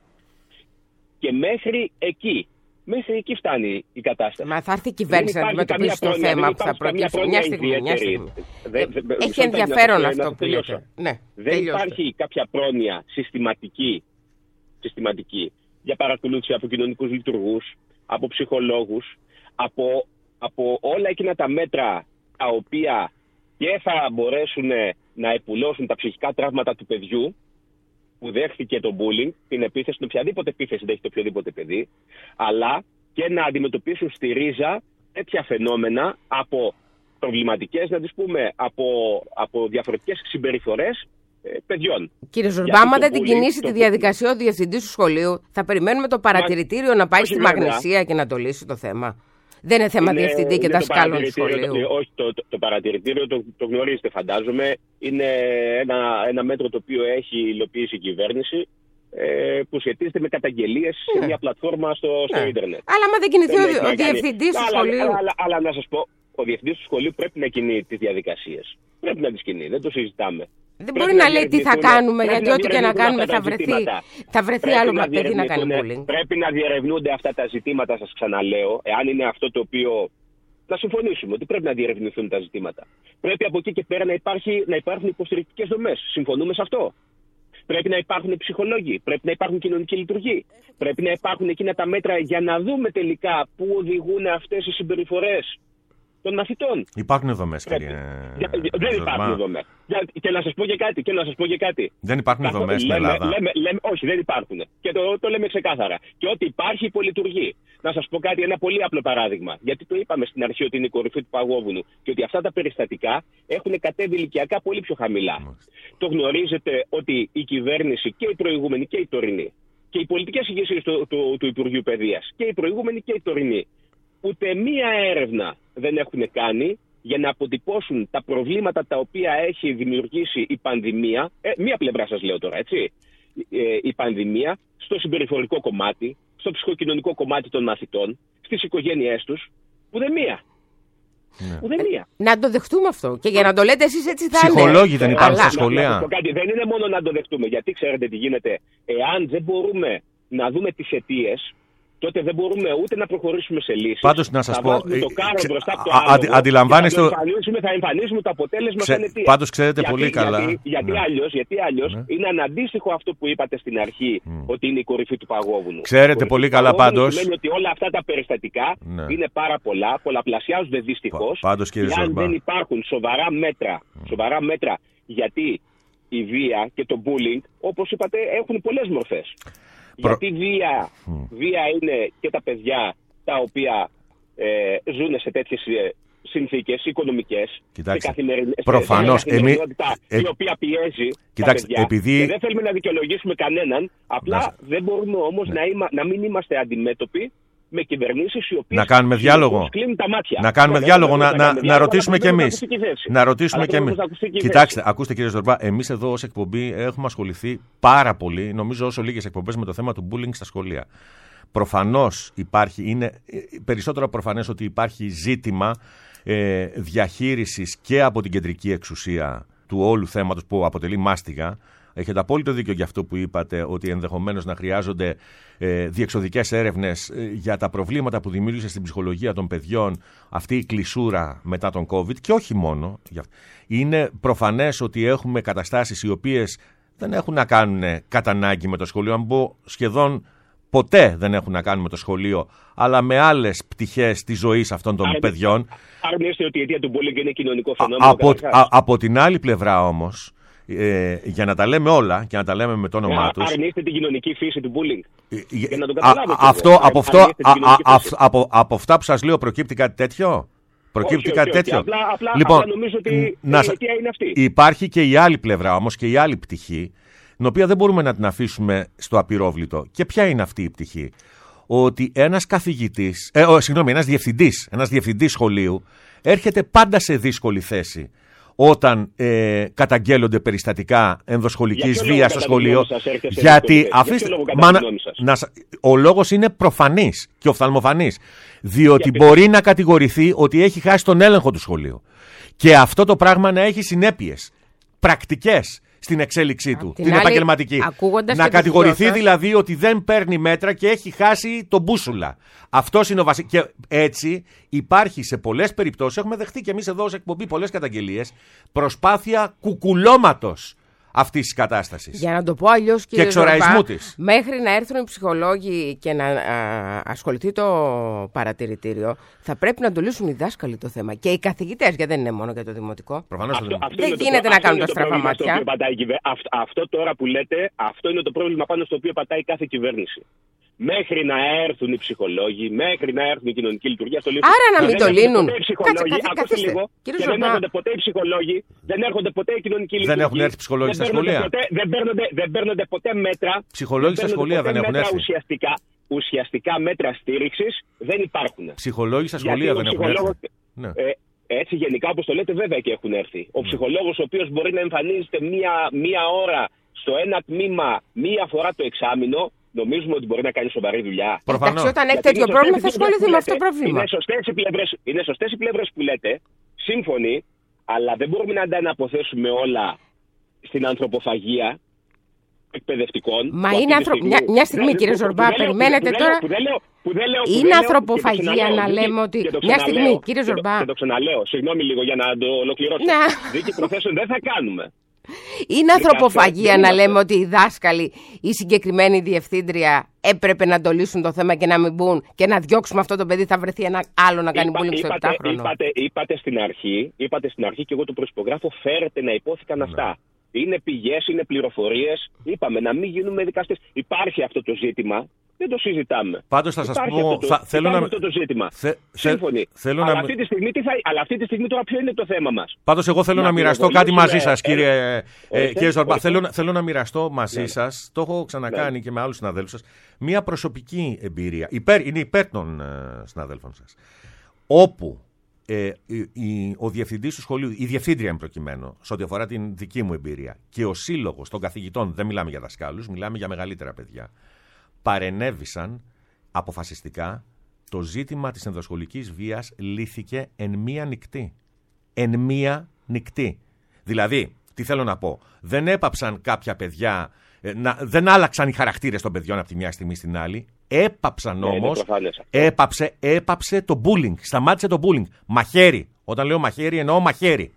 Speaker 8: και μέχρι εκεί, μέχρι εκεί φτάνει η κατάσταση.
Speaker 3: Μα θα έρθει η κυβέρνηση να αντιμετωπίσει το θέμα που θα προκύψει. Μια στιγμή, μια στιγμή. Δε, δε, δε, Έχει ενδιαφέρον να, αυτό που λέτε. Ναι,
Speaker 8: δεν υπάρχει κάποια πρόνοια συστηματική, συστηματική για παρακολούθηση από κοινωνικούς λειτουργούς, από ψυχολόγους, από, από όλα εκείνα τα μέτρα τα οποία και θα μπορέσουν να επουλώσουν τα ψυχικά τραύματα του παιδιού που δέχτηκε το bullying, την επίθεση, την οποιαδήποτε επίθεση δέχεται οποιοδήποτε παιδί, αλλά και να αντιμετωπίσουν στη ρίζα τέτοια φαινόμενα από προβληματικές, να τις πούμε, από, από διαφορετικές συμπεριφορές ε, παιδιών.
Speaker 3: Κύριε Ζορμπά, άμα δεν την κινήσει τη διαδικασία ο διευθυντής του σχολείου, θα περιμένουμε το παρατηρητήριο Μα... να πάει στη Μαγνησία και να το λύσει το θέμα? Δεν είναι θέμα είναι, διευθυντή και δασκάλων του σχολείου?
Speaker 8: Το, όχι, το, το, το παρατηρητήριο το, το γνωρίζετε, φαντάζομαι. Είναι ένα, ένα μέτρο το οποίο έχει υλοποιήσει η κυβέρνηση, ε, που σχετίζεται με καταγγελίες ναι. σε μια πλατφόρμα στο, ναι. στο ίντερνετ.
Speaker 3: Αλλά άμα δεν κινηθεί δεν ο, ο διευθυντής του
Speaker 8: αλλά,
Speaker 3: σχολείου.
Speaker 8: Αλλά, αλλά, αλλά να σας πω, ο διευθυντής του σχολείου πρέπει να κινεί τις διαδικασίες. Πρέπει να τις κινεί, δεν το συζητάμε.
Speaker 3: Δεν πρέπει μπορεί να, να λέει τι θα κάνουμε, γιατί ό,τι και να κάνουμε θα βρεθεί, θα βρεθεί άλλο παιδί να κάνει bullying.
Speaker 8: Πρέπει να διερευνούνται αυτά τα ζητήματα, σας ξαναλέω, εάν είναι αυτό το οποίο. Να συμφωνήσουμε ότι πρέπει να διερευνηθούν τα ζητήματα. Πρέπει από εκεί και πέρα να, υπάρχει, να υπάρχουν υποστηρικτικές δομές. Συμφωνούμε σε αυτό? Πρέπει να υπάρχουν ψυχολόγοι, πρέπει να υπάρχουν κοινωνικοί λειτουργοί. Πρέπει να υπάρχουν εκείνα τα μέτρα για να δούμε τελικά πού οδηγούν αυτές οι συμπεριφορές των μαθητών.
Speaker 2: Υπάρχουν δομές, κύριε.
Speaker 8: Δεν υπάρχουν δομές. Και να σας πω και κάτι. Και να σας πω και κάτι.
Speaker 2: Δεν υπάρχουν δομές στην Ελλάδα.
Speaker 8: Λέμε, λέμε, όχι, δεν υπάρχουν. Και το, το λέμε ξεκάθαρα. Και ό,τι υπάρχει υπολειτουργεί. Να σας πω κάτι, ένα πολύ απλό παράδειγμα. Γιατί το είπαμε στην αρχή ότι είναι η κορυφή του παγόβουνου. Και ότι αυτά τα περιστατικά έχουν κατέβει ηλικιακά πολύ πιο χαμηλά. Mm. Το γνωρίζετε ότι η κυβέρνηση και η προηγούμενη και η τωρινή και οι πολιτικές ηγεσίες του, του, του Υπουργείου Παιδείας και η προηγούμενη και η τωρινή ούτε μία έρευνα δεν έχουν κάνει για να αποτυπώσουν τα προβλήματα τα οποία έχει δημιουργήσει η πανδημία. Ε, μία πλευρά σας λέω τώρα, έτσι. Ε, η πανδημία στο συμπεριφορικό κομμάτι, στο ψυχοκοινωνικό κομμάτι των μαθητών, στις οικογένειές τους, ούτε μία.
Speaker 2: Ναι.
Speaker 8: Ούτε μία.
Speaker 3: Να το δεχτούμε αυτό. Και για να το λέτε εσείς έτσι θα είναι.
Speaker 2: Ψυχολόγοι δεν υπάρχουν
Speaker 3: Αλλά...
Speaker 2: στα σχολεία.
Speaker 8: Να, να κάτι, δεν είναι μόνο να το δεχτούμε. Γιατί ξέρετε τι γίνεται. Εάν δεν μπορούμε να δούμε τις αιτίες, τότε δεν μπορούμε ούτε να προχωρήσουμε σε λύσεις.
Speaker 2: Πάντως να σας
Speaker 8: θα
Speaker 2: πω.
Speaker 8: το κάρο
Speaker 2: ξε...
Speaker 8: μπροστά από το
Speaker 2: α,
Speaker 8: άλογο,
Speaker 2: αντιλαμβάνεστε.
Speaker 8: Θα εμφανίσουμε, θα εμφανίσουμε το αποτέλεσμα
Speaker 2: Ξε...
Speaker 8: σαν αιτία.
Speaker 2: Πάντως ξέρετε
Speaker 8: γιατί,
Speaker 2: πολύ καλά.
Speaker 8: Γιατί, γιατί
Speaker 2: ναι.
Speaker 8: αλλιώς, γιατί αλλιώς
Speaker 2: ναι.
Speaker 8: είναι αναντίστοιχο αυτό που είπατε στην αρχή, mm. ότι είναι η κορυφή του παγόβουνου.
Speaker 2: Ξέρετε πολύ καλά πάντως.
Speaker 8: Σημαίνει ότι όλα αυτά τα περιστατικά
Speaker 2: ναι.
Speaker 8: είναι πάρα πολλά, πολλαπλασιάζονται δυστυχώς.
Speaker 2: Πάντως, κύριε
Speaker 8: και αν
Speaker 2: Ζορμπά.
Speaker 8: δεν υπάρχουν σοβαρά μέτρα, mm. σοβαρά μέτρα, γιατί η βία και το bullying, όπως είπατε, έχουν πολλές μορφές. Προ... Γιατί βία, mm. βία είναι και τα παιδιά τα οποία ε, ζουν σε τέτοιες ε, συνθήκες οικονομικές,
Speaker 2: κοιτάξτε,
Speaker 8: σε καθημεριν...
Speaker 2: προφανώς,
Speaker 8: σε καθημερινότητα
Speaker 2: εμεί...
Speaker 8: η οποία πιέζει
Speaker 2: κοιτάξτε,
Speaker 8: τα παιδιά.
Speaker 2: επειδή...
Speaker 8: Και δεν θέλουμε να δικαιολογήσουμε κανέναν, απλά να... δεν μπορούμε όμως ναι. να, είμα... να μην είμαστε αντιμέτωποι με κυβερνήσεις οι οποίες
Speaker 2: να κάνουμε διάλογο.
Speaker 8: Τα μάτια.
Speaker 2: Να κάνουμε
Speaker 8: ναι,
Speaker 2: διάλογο, να,
Speaker 8: να,
Speaker 2: να,
Speaker 8: να,
Speaker 2: να ρωτήσουμε κι εμείς.
Speaker 8: Να
Speaker 2: ρωτήσουμε κι εμείς. Κοιτάξτε, ακούστε κύριε Ζορμπά, εμείς εδώ ως εκπομπή έχουμε ασχοληθεί πάρα πολύ, νομίζω όσο λίγες εκπομπές, με το θέμα του bullying στα σχολεία. Προφανώς υπάρχει, είναι περισσότερο προφανές ότι υπάρχει ζήτημα ε, διαχείρισης και από την κεντρική εξουσία του όλου θέματος που αποτελεί μάστιγα. Έχετε απόλυτο δίκιο για αυτό που είπατε, ότι ενδεχομένως να χρειάζονται ε, διεξοδικές έρευνες ε, για τα προβλήματα που δημιούργησε στην ψυχολογία των παιδιών αυτή η κλεισούρα μετά τον COVID και όχι μόνο. Είναι προφανές ότι έχουμε καταστάσεις οι οποίες δεν έχουν να κάνουν κατά ανάγκη με το σχολείο, αν πω σχεδόν ποτέ δεν έχουν να κάνουν με το σχολείο, αλλά με άλλες πτυχές της ζωής αυτών των
Speaker 8: Άρα,
Speaker 2: παιδιών.
Speaker 8: Άρνεστε ότι η αιτία του bullying είναι κοινωνικό φαινόμενο.
Speaker 2: Α, από, α, από την άλλη πλευρά όμως, Ε, για να τα λέμε όλα και να τα λέμε με το όνομά τους.
Speaker 8: Αρνείστε την κοινωνική φύση του bullying.
Speaker 2: Ε,
Speaker 8: για να το
Speaker 2: α, αυτό,
Speaker 8: εγώ.
Speaker 2: από, αυτό, α, α, α, από, από αυτά που σας λέω προκύπτει κάτι τέτοιο. Προκύπτει
Speaker 8: όχι,
Speaker 2: κάτι
Speaker 8: όχι,
Speaker 2: τέτοιο.
Speaker 8: όχι. Απλά, απλά,
Speaker 2: λοιπόν,
Speaker 8: απλά νομίζω ότι
Speaker 2: να,
Speaker 8: η αιτία είναι αυτή.
Speaker 2: Υπάρχει και η άλλη πλευρά όμως και η άλλη πτυχή, την οποία δεν μπορούμε να την αφήσουμε στο απειρόβλητο. Και ποια είναι αυτή η πτυχή? Ότι ένας καθηγητής, ε, ο, συγγνώμη, ένας διευθυντής, ένας διευθυντής σχολείου έρχεται πάντα σε δύσκολη θέση όταν ε, καταγγέλλονται περιστατικά ενδοσχολικής βίας στο σχολείο. Γιατί αφήστε, μα, να, ο λόγος είναι προφανής και οφθαλμοφανής. Διότι γιατί μπορεί να κατηγορηθεί ότι έχει χάσει τον έλεγχο του σχολείου. Και αυτό το πράγμα να έχει συνέπειες πρακτικές στην εξέλιξή του, την, την άλλη, επαγγελματική. Να κατηγορηθεί δηλαδή ότι δεν παίρνει μέτρα και έχει χάσει τον μπούσουλα. Αυτός είναι ο βασικός. Και έτσι υπάρχει σε πολλές περιπτώσεις, έχουμε δεχτεί και εμείς εδώ ως εκπομπή πολλές καταγγελίες, προσπάθεια κουκουλώματος αυτής της κατάστασης.
Speaker 3: Για να το πω αλλιώς, κύριε
Speaker 2: Ζορμπά,
Speaker 3: μέχρι να έρθουν οι ψυχολόγοι και να α, ασχοληθεί το παρατηρητήριο, θα πρέπει να το λύσουν οι δάσκαλοι το θέμα. Και οι καθηγητές, γιατί δεν είναι μόνο για το δημοτικό.
Speaker 2: Προφανώς
Speaker 3: αυτό, αυτό δεν γίνεται το, να κάνουν τα στραβά μάτια.
Speaker 8: Αυτό, αυτό τώρα που λέτε, αυτό είναι το πρόβλημα πάνω στο οποίο πατάει κάθε κυβέρνηση. Μέχρι να έρθουν οι ψυχολόγοι, μέχρι να έρθουν οι κοινωνικοί λειτουργοί.
Speaker 3: Άρα να μην το λύνουν.
Speaker 8: Ακούστε λίγο. Δεν έρχονται ποτέ οι ψυχολόγοι, δεν έρχονται ποτέ οι κοινωνικοί λειτουργοί.
Speaker 2: Δεν έχουν έρθει ψυχολόγοι στα σχολεία.
Speaker 8: Ποτέ, δεν, παίρνονται, δεν παίρνονται ποτέ μέτρα.
Speaker 2: Ψυχολόγοι στα σχολεία δεν έχουν έρθει.
Speaker 8: Ουσιαστικά, ουσιαστικά μέτρα στήριξης δεν υπάρχουν.
Speaker 2: Ψυχολόγοι στα σχολεία δεν έχουν έρθει. Ναι.
Speaker 8: Ε, έτσι γενικά όπως το λέτε βέβαια και έχουν έρθει. Ο ψυχολόγος ο οποίος μπορεί να εμφανίζεται μία, μία ώρα στο ένα τμήμα μία φορά το εξάμηνο, νομίζουμε ότι μπορεί να κάνει σοβαρή δουλειά.
Speaker 3: Προφανώς. Όταν έχει τέτοιο πρόβλημα θα ασχοληθεί με αυτό το πρόβλημα.
Speaker 8: Είναι σωστές οι πλευρές, είναι σωστές οι πλευρές που λέτε, σύμφωνοι, αλλά δεν μπορούμε να τα αποθέσουμε όλα στην ανθρωποφαγία εκπαιδευτικών.
Speaker 3: Μα είναι ανθρω... μια, μια στιγμή δεν, κύριε Ζορμπά, περιμένετε τώρα.
Speaker 8: Που δεν λέω, που δεν λέω,
Speaker 3: είναι λέω, ανθρωποφαγία να λέμε ότι. Μια στιγμή, κύριε Ζορμπά.
Speaker 8: Και το ξαναλέω, συγγνώμη λίγο για να το ολοκληρώσω. Δίκη προθέσεων δεν θα κάνουμε.
Speaker 3: Είναι ανθρωποφαγία να λέμε ότι οι δάσκαλοι, η συγκεκριμένη διευθύντρια έπρεπε να το λύσουν το θέμα και να μην μπουν και να διώξουμε αυτό το παιδί, θα βρεθεί ένα άλλο να κάνει bullying στο επτάχρονο.
Speaker 8: Είπατε, είπατε, στην αρχή, είπατε στην αρχή και εγώ το προσυπογράφω, φέρετε να υπόθηκαν αυτά. Ναι. Είναι πηγές, είναι πληροφορίες. Είπαμε να μην γίνουμε δικαστές. Υπάρχει αυτό το ζήτημα. Δεν το συζητάμε.
Speaker 2: Πάντως θα σας πω. Αυτό το, θα, θέλω να...
Speaker 8: αυτό το ζήτημα. Θε,
Speaker 2: Σύμφωνοι. Θέλω
Speaker 8: αλλά,
Speaker 2: να...
Speaker 8: αυτή τη στιγμή, τι θα... αλλά αυτή τη στιγμή τώρα ποιο είναι το θέμα μας.
Speaker 2: Πάντως εγώ θέλω να, να μοιραστώ κάτι μαζί σας, κύριε, ε, κύριε Ζορμπά. Θέλω, θέλω να μοιραστώ μαζί ναι. σας. Το έχω ξανακάνει ναι. και με άλλους συναδέλφους σας. Μία προσωπική εμπειρία. Υπέρ, είναι υπέρ των ε, συναδέλφων σας. Όπου ε, η, η, ο διευθυντής του σχολείου, η διευθύντρια εν προκειμένου, σε ό,τι αφορά την δική μου εμπειρία, και ο σύλλογος των καθηγητών, δεν μιλάμε για δασκάλους, μιλάμε για μεγαλύτερα παιδιά, παρενέβησαν αποφασιστικά, το ζήτημα της ενδοσχολικής βίας λύθηκε εν μία νυχτή. Εν μία νυχτή. Δηλαδή, τι θέλω να πω, δεν έπαψαν κάποια παιδιά, να, δεν άλλαξαν οι χαρακτήρες των παιδιών από τη μια στιγμή στην άλλη, έπαψαν όμως, έπαψε, έπαψε το bullying, σταμάτησε το bullying. Μαχαίρι, όταν λέω μαχαίρι εννοώ μαχαίρι.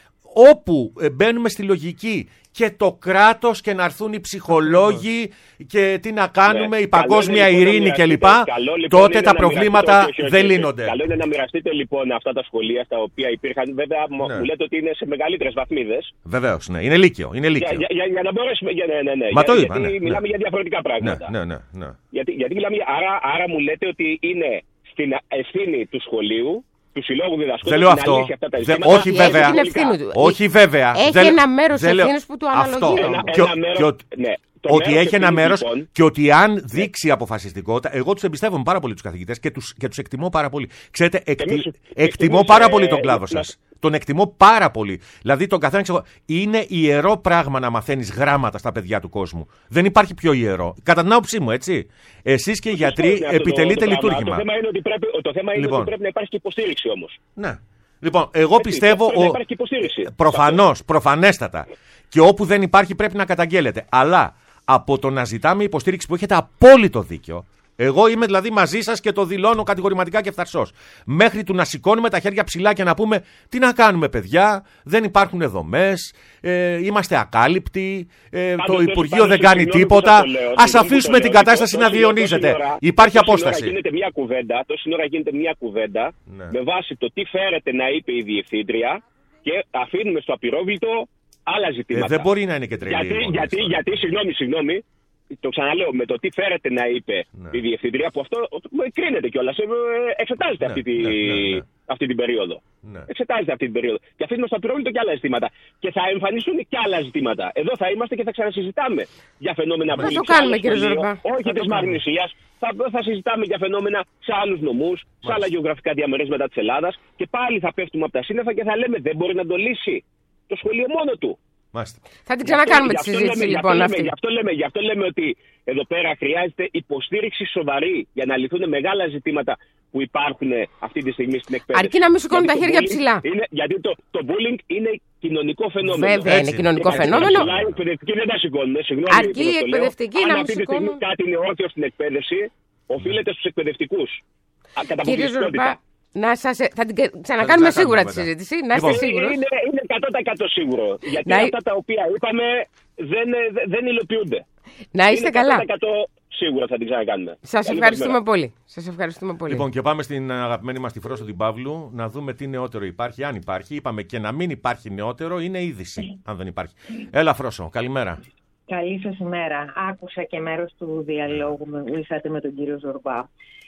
Speaker 2: Όπου μπαίνουμε στη λογική και το κράτος και να έρθουν οι ψυχολόγοι και τι να κάνουμε, ναι, η παγκόσμια λοιπόν ειρήνη κλπ. Λοιπόν τότε τα προβλήματα όχι, όχι, όχι, δεν όχι, λύνονται.
Speaker 8: Καλό είναι να μοιραστείτε λοιπόν αυτά τα σχολεία στα οποία υπήρχαν. Βέβαια, ναι. μου λέτε ότι είναι σε μεγαλύτερες βαθμίδες.
Speaker 2: Βεβαίως, ναι. Είναι λύκειο. Είναι λύκειο.
Speaker 8: Για, για, για να μπορέσουμε. Για, ναι, ναι, ναι.
Speaker 2: Μα
Speaker 8: για,
Speaker 2: το είπα.
Speaker 8: Γιατί
Speaker 2: ναι,
Speaker 8: μιλάμε
Speaker 2: ναι.
Speaker 8: για διαφορετικά πράγματα.
Speaker 2: Ναι, ναι, ναι, ναι.
Speaker 8: Γιατί, γιατί μιλάμε, άρα, άρα μου λέτε ότι είναι στην ευθύνη του σχολείου. Του συλλόγου διδασκόντων.
Speaker 2: Δεν λέω αυτό. Δε, όχι, βέβαια. όχι βέβαια.
Speaker 3: Έχει
Speaker 2: δεν
Speaker 3: ένα μέρος ευθύνης που του αναλογεί.
Speaker 8: Ένα,
Speaker 2: και,
Speaker 8: ένα μέρος,
Speaker 2: και, ότι,
Speaker 8: ναι,
Speaker 2: ότι έχει ένα μέρος
Speaker 8: λοιπόν,
Speaker 2: και ότι αν δείξει ναι. αποφασιστικότητα. Εγώ τους εμπιστεύομαι πάρα πολύ τους καθηγητές και τους, και τους εκτιμώ πάρα πολύ. Ξέρετε, εκτι, εμείς, εκτιμώ εμείς, πάρα ε, πολύ τον κλάδο ε, σας. Ε, τον εκτιμώ πάρα πολύ. Δηλαδή, τον καθένα ξέρω. Είναι ιερό πράγμα να μαθαίνεις γράμματα στα παιδιά του κόσμου. Δεν υπάρχει πιο ιερό. Κατά την άποψή μου, έτσι. Εσείς και οι γιατροί επιτελείτε το, το λειτουργήμα.
Speaker 8: Το θέμα είναι ότι πρέπει, το θέμα είναι λοιπόν. ότι πρέπει να υπάρχει και υποστήριξη όμως.
Speaker 2: Ναι. Λοιπόν, εγώ έτσι, πιστεύω.
Speaker 8: Ο...
Speaker 2: Προφανώς, προφανέστατα. Και όπου δεν υπάρχει πρέπει να καταγγέλλεται. Αλλά από το να ζητάμε υποστήριξη που έχετε απόλυτο δίκιο. Εγώ είμαι δηλαδή μαζί σας και το δηλώνω κατηγορηματικά και φθαρσός. Μέχρι του να σηκώνουμε τα χέρια ψηλά και να πούμε τι να κάνουμε, παιδιά, δεν υπάρχουν δομές, ε, είμαστε ακάλυπτοι, ε, το πάντως, Υπουργείο δεν κάνει τίποτα. Ας αφήσουμε την κατάσταση να διαιωνίζεται. Υπάρχει απόσταση.
Speaker 8: Γίνεται μια κουβέντα, τόση ώρα γίνεται μια κουβέντα ναι. με βάση το τι φέρεται να είπε η διευθύντρια και αφήνουμε στο απειρόβλητο άλλα ζητήματα.
Speaker 2: Ε, δεν μπορεί να είναι και τρελή.
Speaker 8: Γιατί, γιατί, γιατί, συγγνώμη, συγγνώμη. Το ξαναλέω, με το τι φέρεται να είπε ναι. η διευθύντρια, που αυτό κρίνεται κιόλας, εξετάζεται ναι, αυτή, τη, ναι, ναι, ναι. αυτή την περίοδο. Ναι. Εξετάζεται αυτή την περίοδο. Και αφήνουμε στο απειρόβλητο και άλλα ζητήματα. Και θα εμφανιστούν και άλλα ζητήματα. Εδώ θα είμαστε και θα ξανασυζητάμε για φαινόμενα που
Speaker 3: το κάνουμε, κύριε Ζορμπά.
Speaker 8: Όχι τη Μαγνησίας. Θα, θα συζητάμε για φαινόμενα σε άλλους νομούς, σε άλλα γεωγραφικά διαμερίσματα της Ελλάδας. Και πάλι θα πέφτουμε από τα σύννεφα και θα λέμε δεν μπορεί να το λύσει το σχολείο μόνο του.
Speaker 2: Μάλιστα.
Speaker 3: Θα την ξανακάνουμε τη συζήτηση λοιπόν αυτή.
Speaker 8: Γι' αυτό, λέμε, γι' αυτό λέμε ότι εδώ πέρα χρειάζεται υποστήριξη σοβαρή για να λυθούν μεγάλα ζητήματα που υπάρχουν αυτή τη στιγμή στην εκπαίδευση.
Speaker 3: Αρκεί να μην σηκώνουν τα χέρια ψηλά.
Speaker 8: Είναι, γιατί το, το bullying είναι κοινωνικό φαινόμενο.
Speaker 3: Βέβαια έτσι. Είναι κοινωνικό και φαινόμενο.
Speaker 8: Οι εκπαιδευτικοί δεν τα σηκώνουν. Συγγνώμη,
Speaker 3: αρκεί οι εκπαιδευτικοί να μην σηκώνουν.
Speaker 8: Αν αυτή τη στιγμή κάτι είναι όρθιο στην εκπαίδευση, οφείλεται στους εκπαιδευτικούς.
Speaker 3: Κύριε Ζορμπά, να σας, θα την ξανακάνουμε θα σίγουρα τη συζήτηση, να είστε σίγουρος.
Speaker 8: Είναι, είναι εκατό τοις εκατό σίγουρο, γιατί να... αυτά τα οποία είπαμε δεν, δεν υλοποιούνται.
Speaker 3: Να είστε
Speaker 8: είναι
Speaker 3: καλά.
Speaker 8: εκατό τοις εκατό σίγουρα θα την ξανακάνουμε.
Speaker 3: Σας ευχαριστούμε πολύ. Σας ευχαριστούμε πολύ.
Speaker 2: Λοιπόν, και πάμε στην αγαπημένη μας τη Φρόστο την Παύλου, να δούμε τι νεότερο υπάρχει, αν υπάρχει. Είπαμε και να μην υπάρχει νεότερο είναι είδηση, αν δεν υπάρχει. Έλα Φρόσο, καλημέρα.
Speaker 9: Καλή σας ημέρα. Άκουσα και μέρος του διαλόγου που είχατε με τον κύριο Ζορμπά.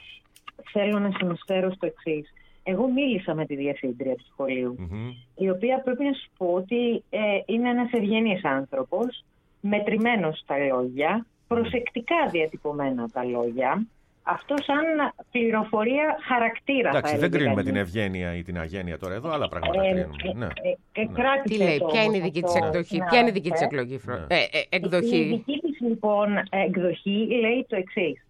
Speaker 9: Θέλω να συνεισφέρω στο εξής. Εγώ μίλησα με τη διευθύντρια του σχολείου, mm-hmm. η οποία πρέπει να σου πω ότι ε, είναι ένας ευγενής άνθρωπος, μετρημένος στα λόγια, προσεκτικά διατυπωμένα τα λόγια. Αυτό σαν πληροφορία χαρακτήρα.
Speaker 2: Εντάξει, δεν κρίνουμε την ευγένεια ή την αγένεια τώρα εδώ, άλλα πράγματα
Speaker 9: ε,
Speaker 2: κρίνουμε.
Speaker 9: Ε,
Speaker 2: ναι.
Speaker 9: ε, ε,
Speaker 3: ναι. Τι λέει, ποια είναι η δική της εκδοχή, ποια είναι η δική της εκλογή, ναι. ε, ε, εκδοχή.
Speaker 9: Η δική της λοιπόν εκδοχή λέει το εξής,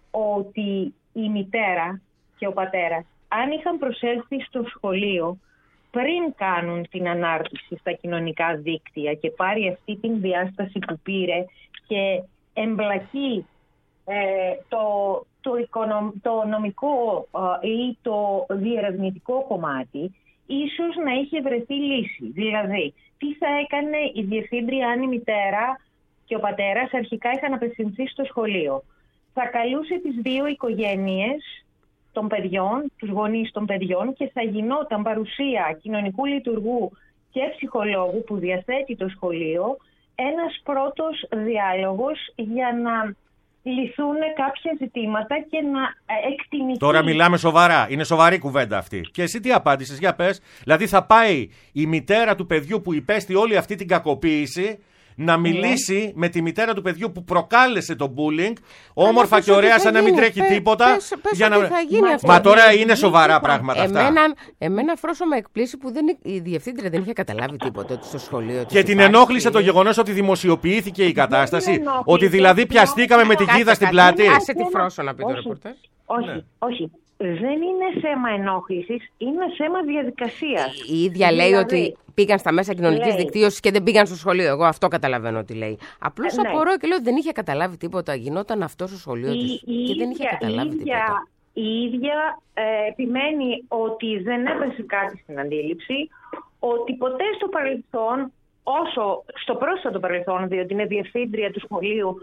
Speaker 9: ότι η μητέρα και ο πατέρας, αν είχαν προσέλθει στο σχολείο πριν κάνουν την ανάρτηση στα κοινωνικά δίκτυα και πάρει αυτή την διάσταση που πήρε και εμπλακεί ε, το, το, οικονομ, το νομικό ε, ή το διερευνητικό κομμάτι, ίσως να είχε βρεθεί λύση. Δηλαδή, τι θα έκανε η διευθύντρια αν η μητέρα και ο πατέρας αρχικά είχαν απευθυνθεί στο σχολείο? Θα καλούσε τις δύο οικογένειες των παιδιών, τους γονείς των παιδιών, και θα γινόταν παρουσία κοινωνικού λειτουργού και ψυχολόγου που διαθέτει το σχολείο ένας πρώτος διάλογος για να λυθούν κάποια ζητήματα και να εκτιμηθεί.
Speaker 2: Τώρα μιλάμε σοβαρά. Είναι σοβαρή κουβέντα αυτή. Και εσύ τι απάντησες, για πες? Δηλαδή θα πάει η μητέρα του παιδιού που υπέστη όλη αυτή την κακοποίηση να μιλήσει ναι. με τη μητέρα του παιδιού που προκάλεσε το bullying, όμορφα πες και ωραία, σαν να μην τρέχει πες, τίποτα. Πες, πες για να... θα γίνει Μα, αυτό. Μα τώρα είναι σοβαρά λοιπόν, πράγματα αυτά.
Speaker 3: Εμένα, εμένα φρόσο με εκπλήσει που δεν, η διευθύντρια δεν είχε καταλάβει τίποτα ότι στο σχολείο.
Speaker 2: Και την ενόχλησε το γεγονός ότι δημοσιοποιήθηκε η κατάσταση. Ότι δηλαδή πιαστήκαμε με τη γίδα στην πλάτη.
Speaker 3: Άσε τη φρόσο να πει το ρεπορτάζ.
Speaker 9: Όχι, όχι. Δεν είναι θέμα ενόχλησης, είναι θέμα διαδικασίας.
Speaker 3: Η ίδια λέει ότι πήγαν στα μέσα κοινωνικής δικτύωσης και δεν πήγαν στο σχολείο. Εγώ αυτό καταλαβαίνω ότι λέει. Απλώς ε, απορώ ναι. και λέω ότι δεν είχε καταλάβει τίποτα. Γινόταν αυτό στο σχολείο της και δεν είχε καταλάβει η ίδια, τίποτα.
Speaker 9: Η ίδια ε, επιμένει ότι δεν έπεσε κάτι στην αντίληψη, ότι ποτέ στο παρελθόν, όσο στο πρόσφατο παρελθόν, διότι είναι διευθύντρια του σχολείου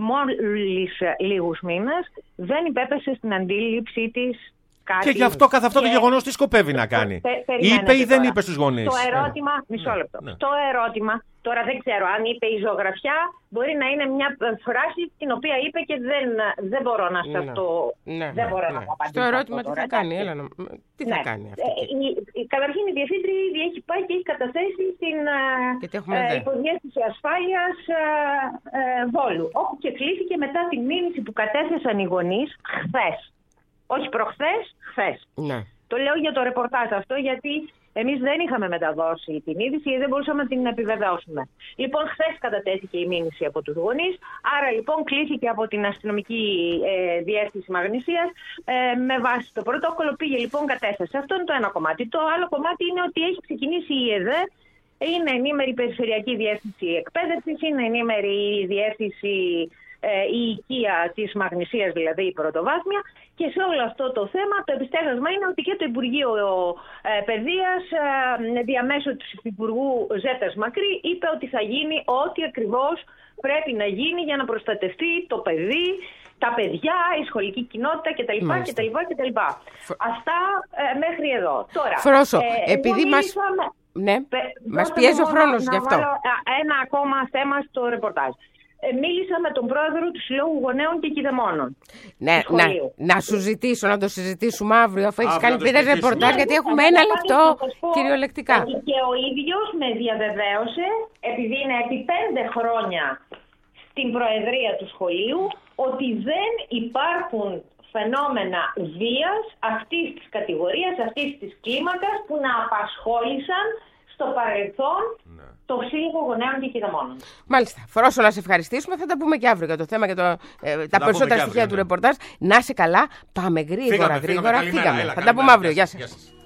Speaker 9: μόλις λίγους μήνες, δεν υπέπεσε στην αντίληψή της κάτι.
Speaker 2: Και γι' αυτό καθ' αυτό και... το γεγονός τι σκοπεύει να κάνει? Πε, είπε ή δεν είπε στους γονείς?
Speaker 9: Το ερώτημα, ε. μισό λεπτό. Ναι. Το ερώτημα, τώρα δεν ξέρω αν είπε η ζωγραφιά, μπορεί να είναι μια φράση την οποία είπε και δεν, δεν μπορώ να σας
Speaker 3: ναι.
Speaker 9: το...
Speaker 3: Ναι,
Speaker 9: δεν
Speaker 3: ναι,
Speaker 9: μπορώ
Speaker 3: ναι.
Speaker 9: να το απαντήσω.
Speaker 3: Στο ερώτημα τι θα κάνει, έλα να... Τι θα
Speaker 9: ναι.
Speaker 3: κάνει αυτή?
Speaker 9: Ε, η, η, καταρχήν η διευθύντρια ήδη έχει πάει και έχει καταθέσει στην ε, υποδιεύθυνση ασφάλειας ε, ε, Βόλου, όπου και κλήθηκε μετά την μήνυση που κατέθεσαν οι γονείς χθες. Όχι προχθές, χθες.
Speaker 3: Ναι.
Speaker 9: Το λέω για το ρεπορτάζ αυτό, γιατί εμείς δεν είχαμε μεταδώσει την είδηση και δεν μπορούσαμε να την επιβεβαιώσουμε. Λοιπόν, χθες κατατέθηκε η μήνυση από τους γονείς, άρα λοιπόν κλήθηκε από την αστυνομική ε, διεύθυνση Μαγνησίας ε, με βάση το πρωτόκολλο, πήγε λοιπόν κατέθεσε. Αυτό είναι το ένα κομμάτι. Το άλλο κομμάτι είναι ότι έχει ξεκινήσει η ΕΔΕ, είναι ενήμερη η Περιφερειακή Διεύθυνση Εκπαίδευσης, είναι ενήμερη η Διεύθυνση η οικία της Μαγνησίας, δηλαδή η πρωτοβάθμια, και σε όλο αυτό το θέμα το επιστέγασμα είναι ότι και το Υπουργείο ε, Παιδείας ε, διαμέσου του Υφυπουργού Ζέτας Μακρύ είπε ότι θα γίνει ό,τι ακριβώς πρέπει να γίνει για να προστατευτεί το παιδί, τα παιδιά, η σχολική κοινότητα κτλ. κτλ, κτλ. Αυτά ε, μέχρι εδώ. Τώρα,
Speaker 3: Φρόσο, ε, επειδή μας... Ναι, πε, μας πιέζει ο χρόνος γι' αυτό.
Speaker 9: Ένα ακόμα θέμα στο ρεπορτάζ. Μίλησα με τον πρόεδρο του Συλλόγου Γονέων και Κηδεμόνων.
Speaker 3: Ναι, να, να σου ζητήσω να το συζητήσουμε αύριο, αφού έχεις κάνει πέντε ρεπορτάζ, ναι, γιατί έχουμε ένα λεπτό κυριολεκτικά.
Speaker 9: Και ο ίδιος με διαβεβαίωσε, επειδή είναι επί πέντε χρόνια στην προεδρία του σχολείου, ότι δεν υπάρχουν φαινόμενα βίας αυτής της κατηγορίας, αυτής της κλίμακας που να απασχόλησαν στο παρελθόν ναι. το Σύλλογο Γονέων και Κηδεμόνων.
Speaker 3: Μάλιστα. Φρόσο, να σε ευχαριστήσουμε. Θα τα πούμε και αύριο για το θέμα και το, ε, τα περισσότερα στοιχεία αύριο, του ναι. ρεπορτάζ. Να είσαι καλά. Πάμε γρήγορα, φύγαμε, γρήγορα. Φύγαμε. Φύγαμε. Θα τα πούμε αύριο. Γεια σας.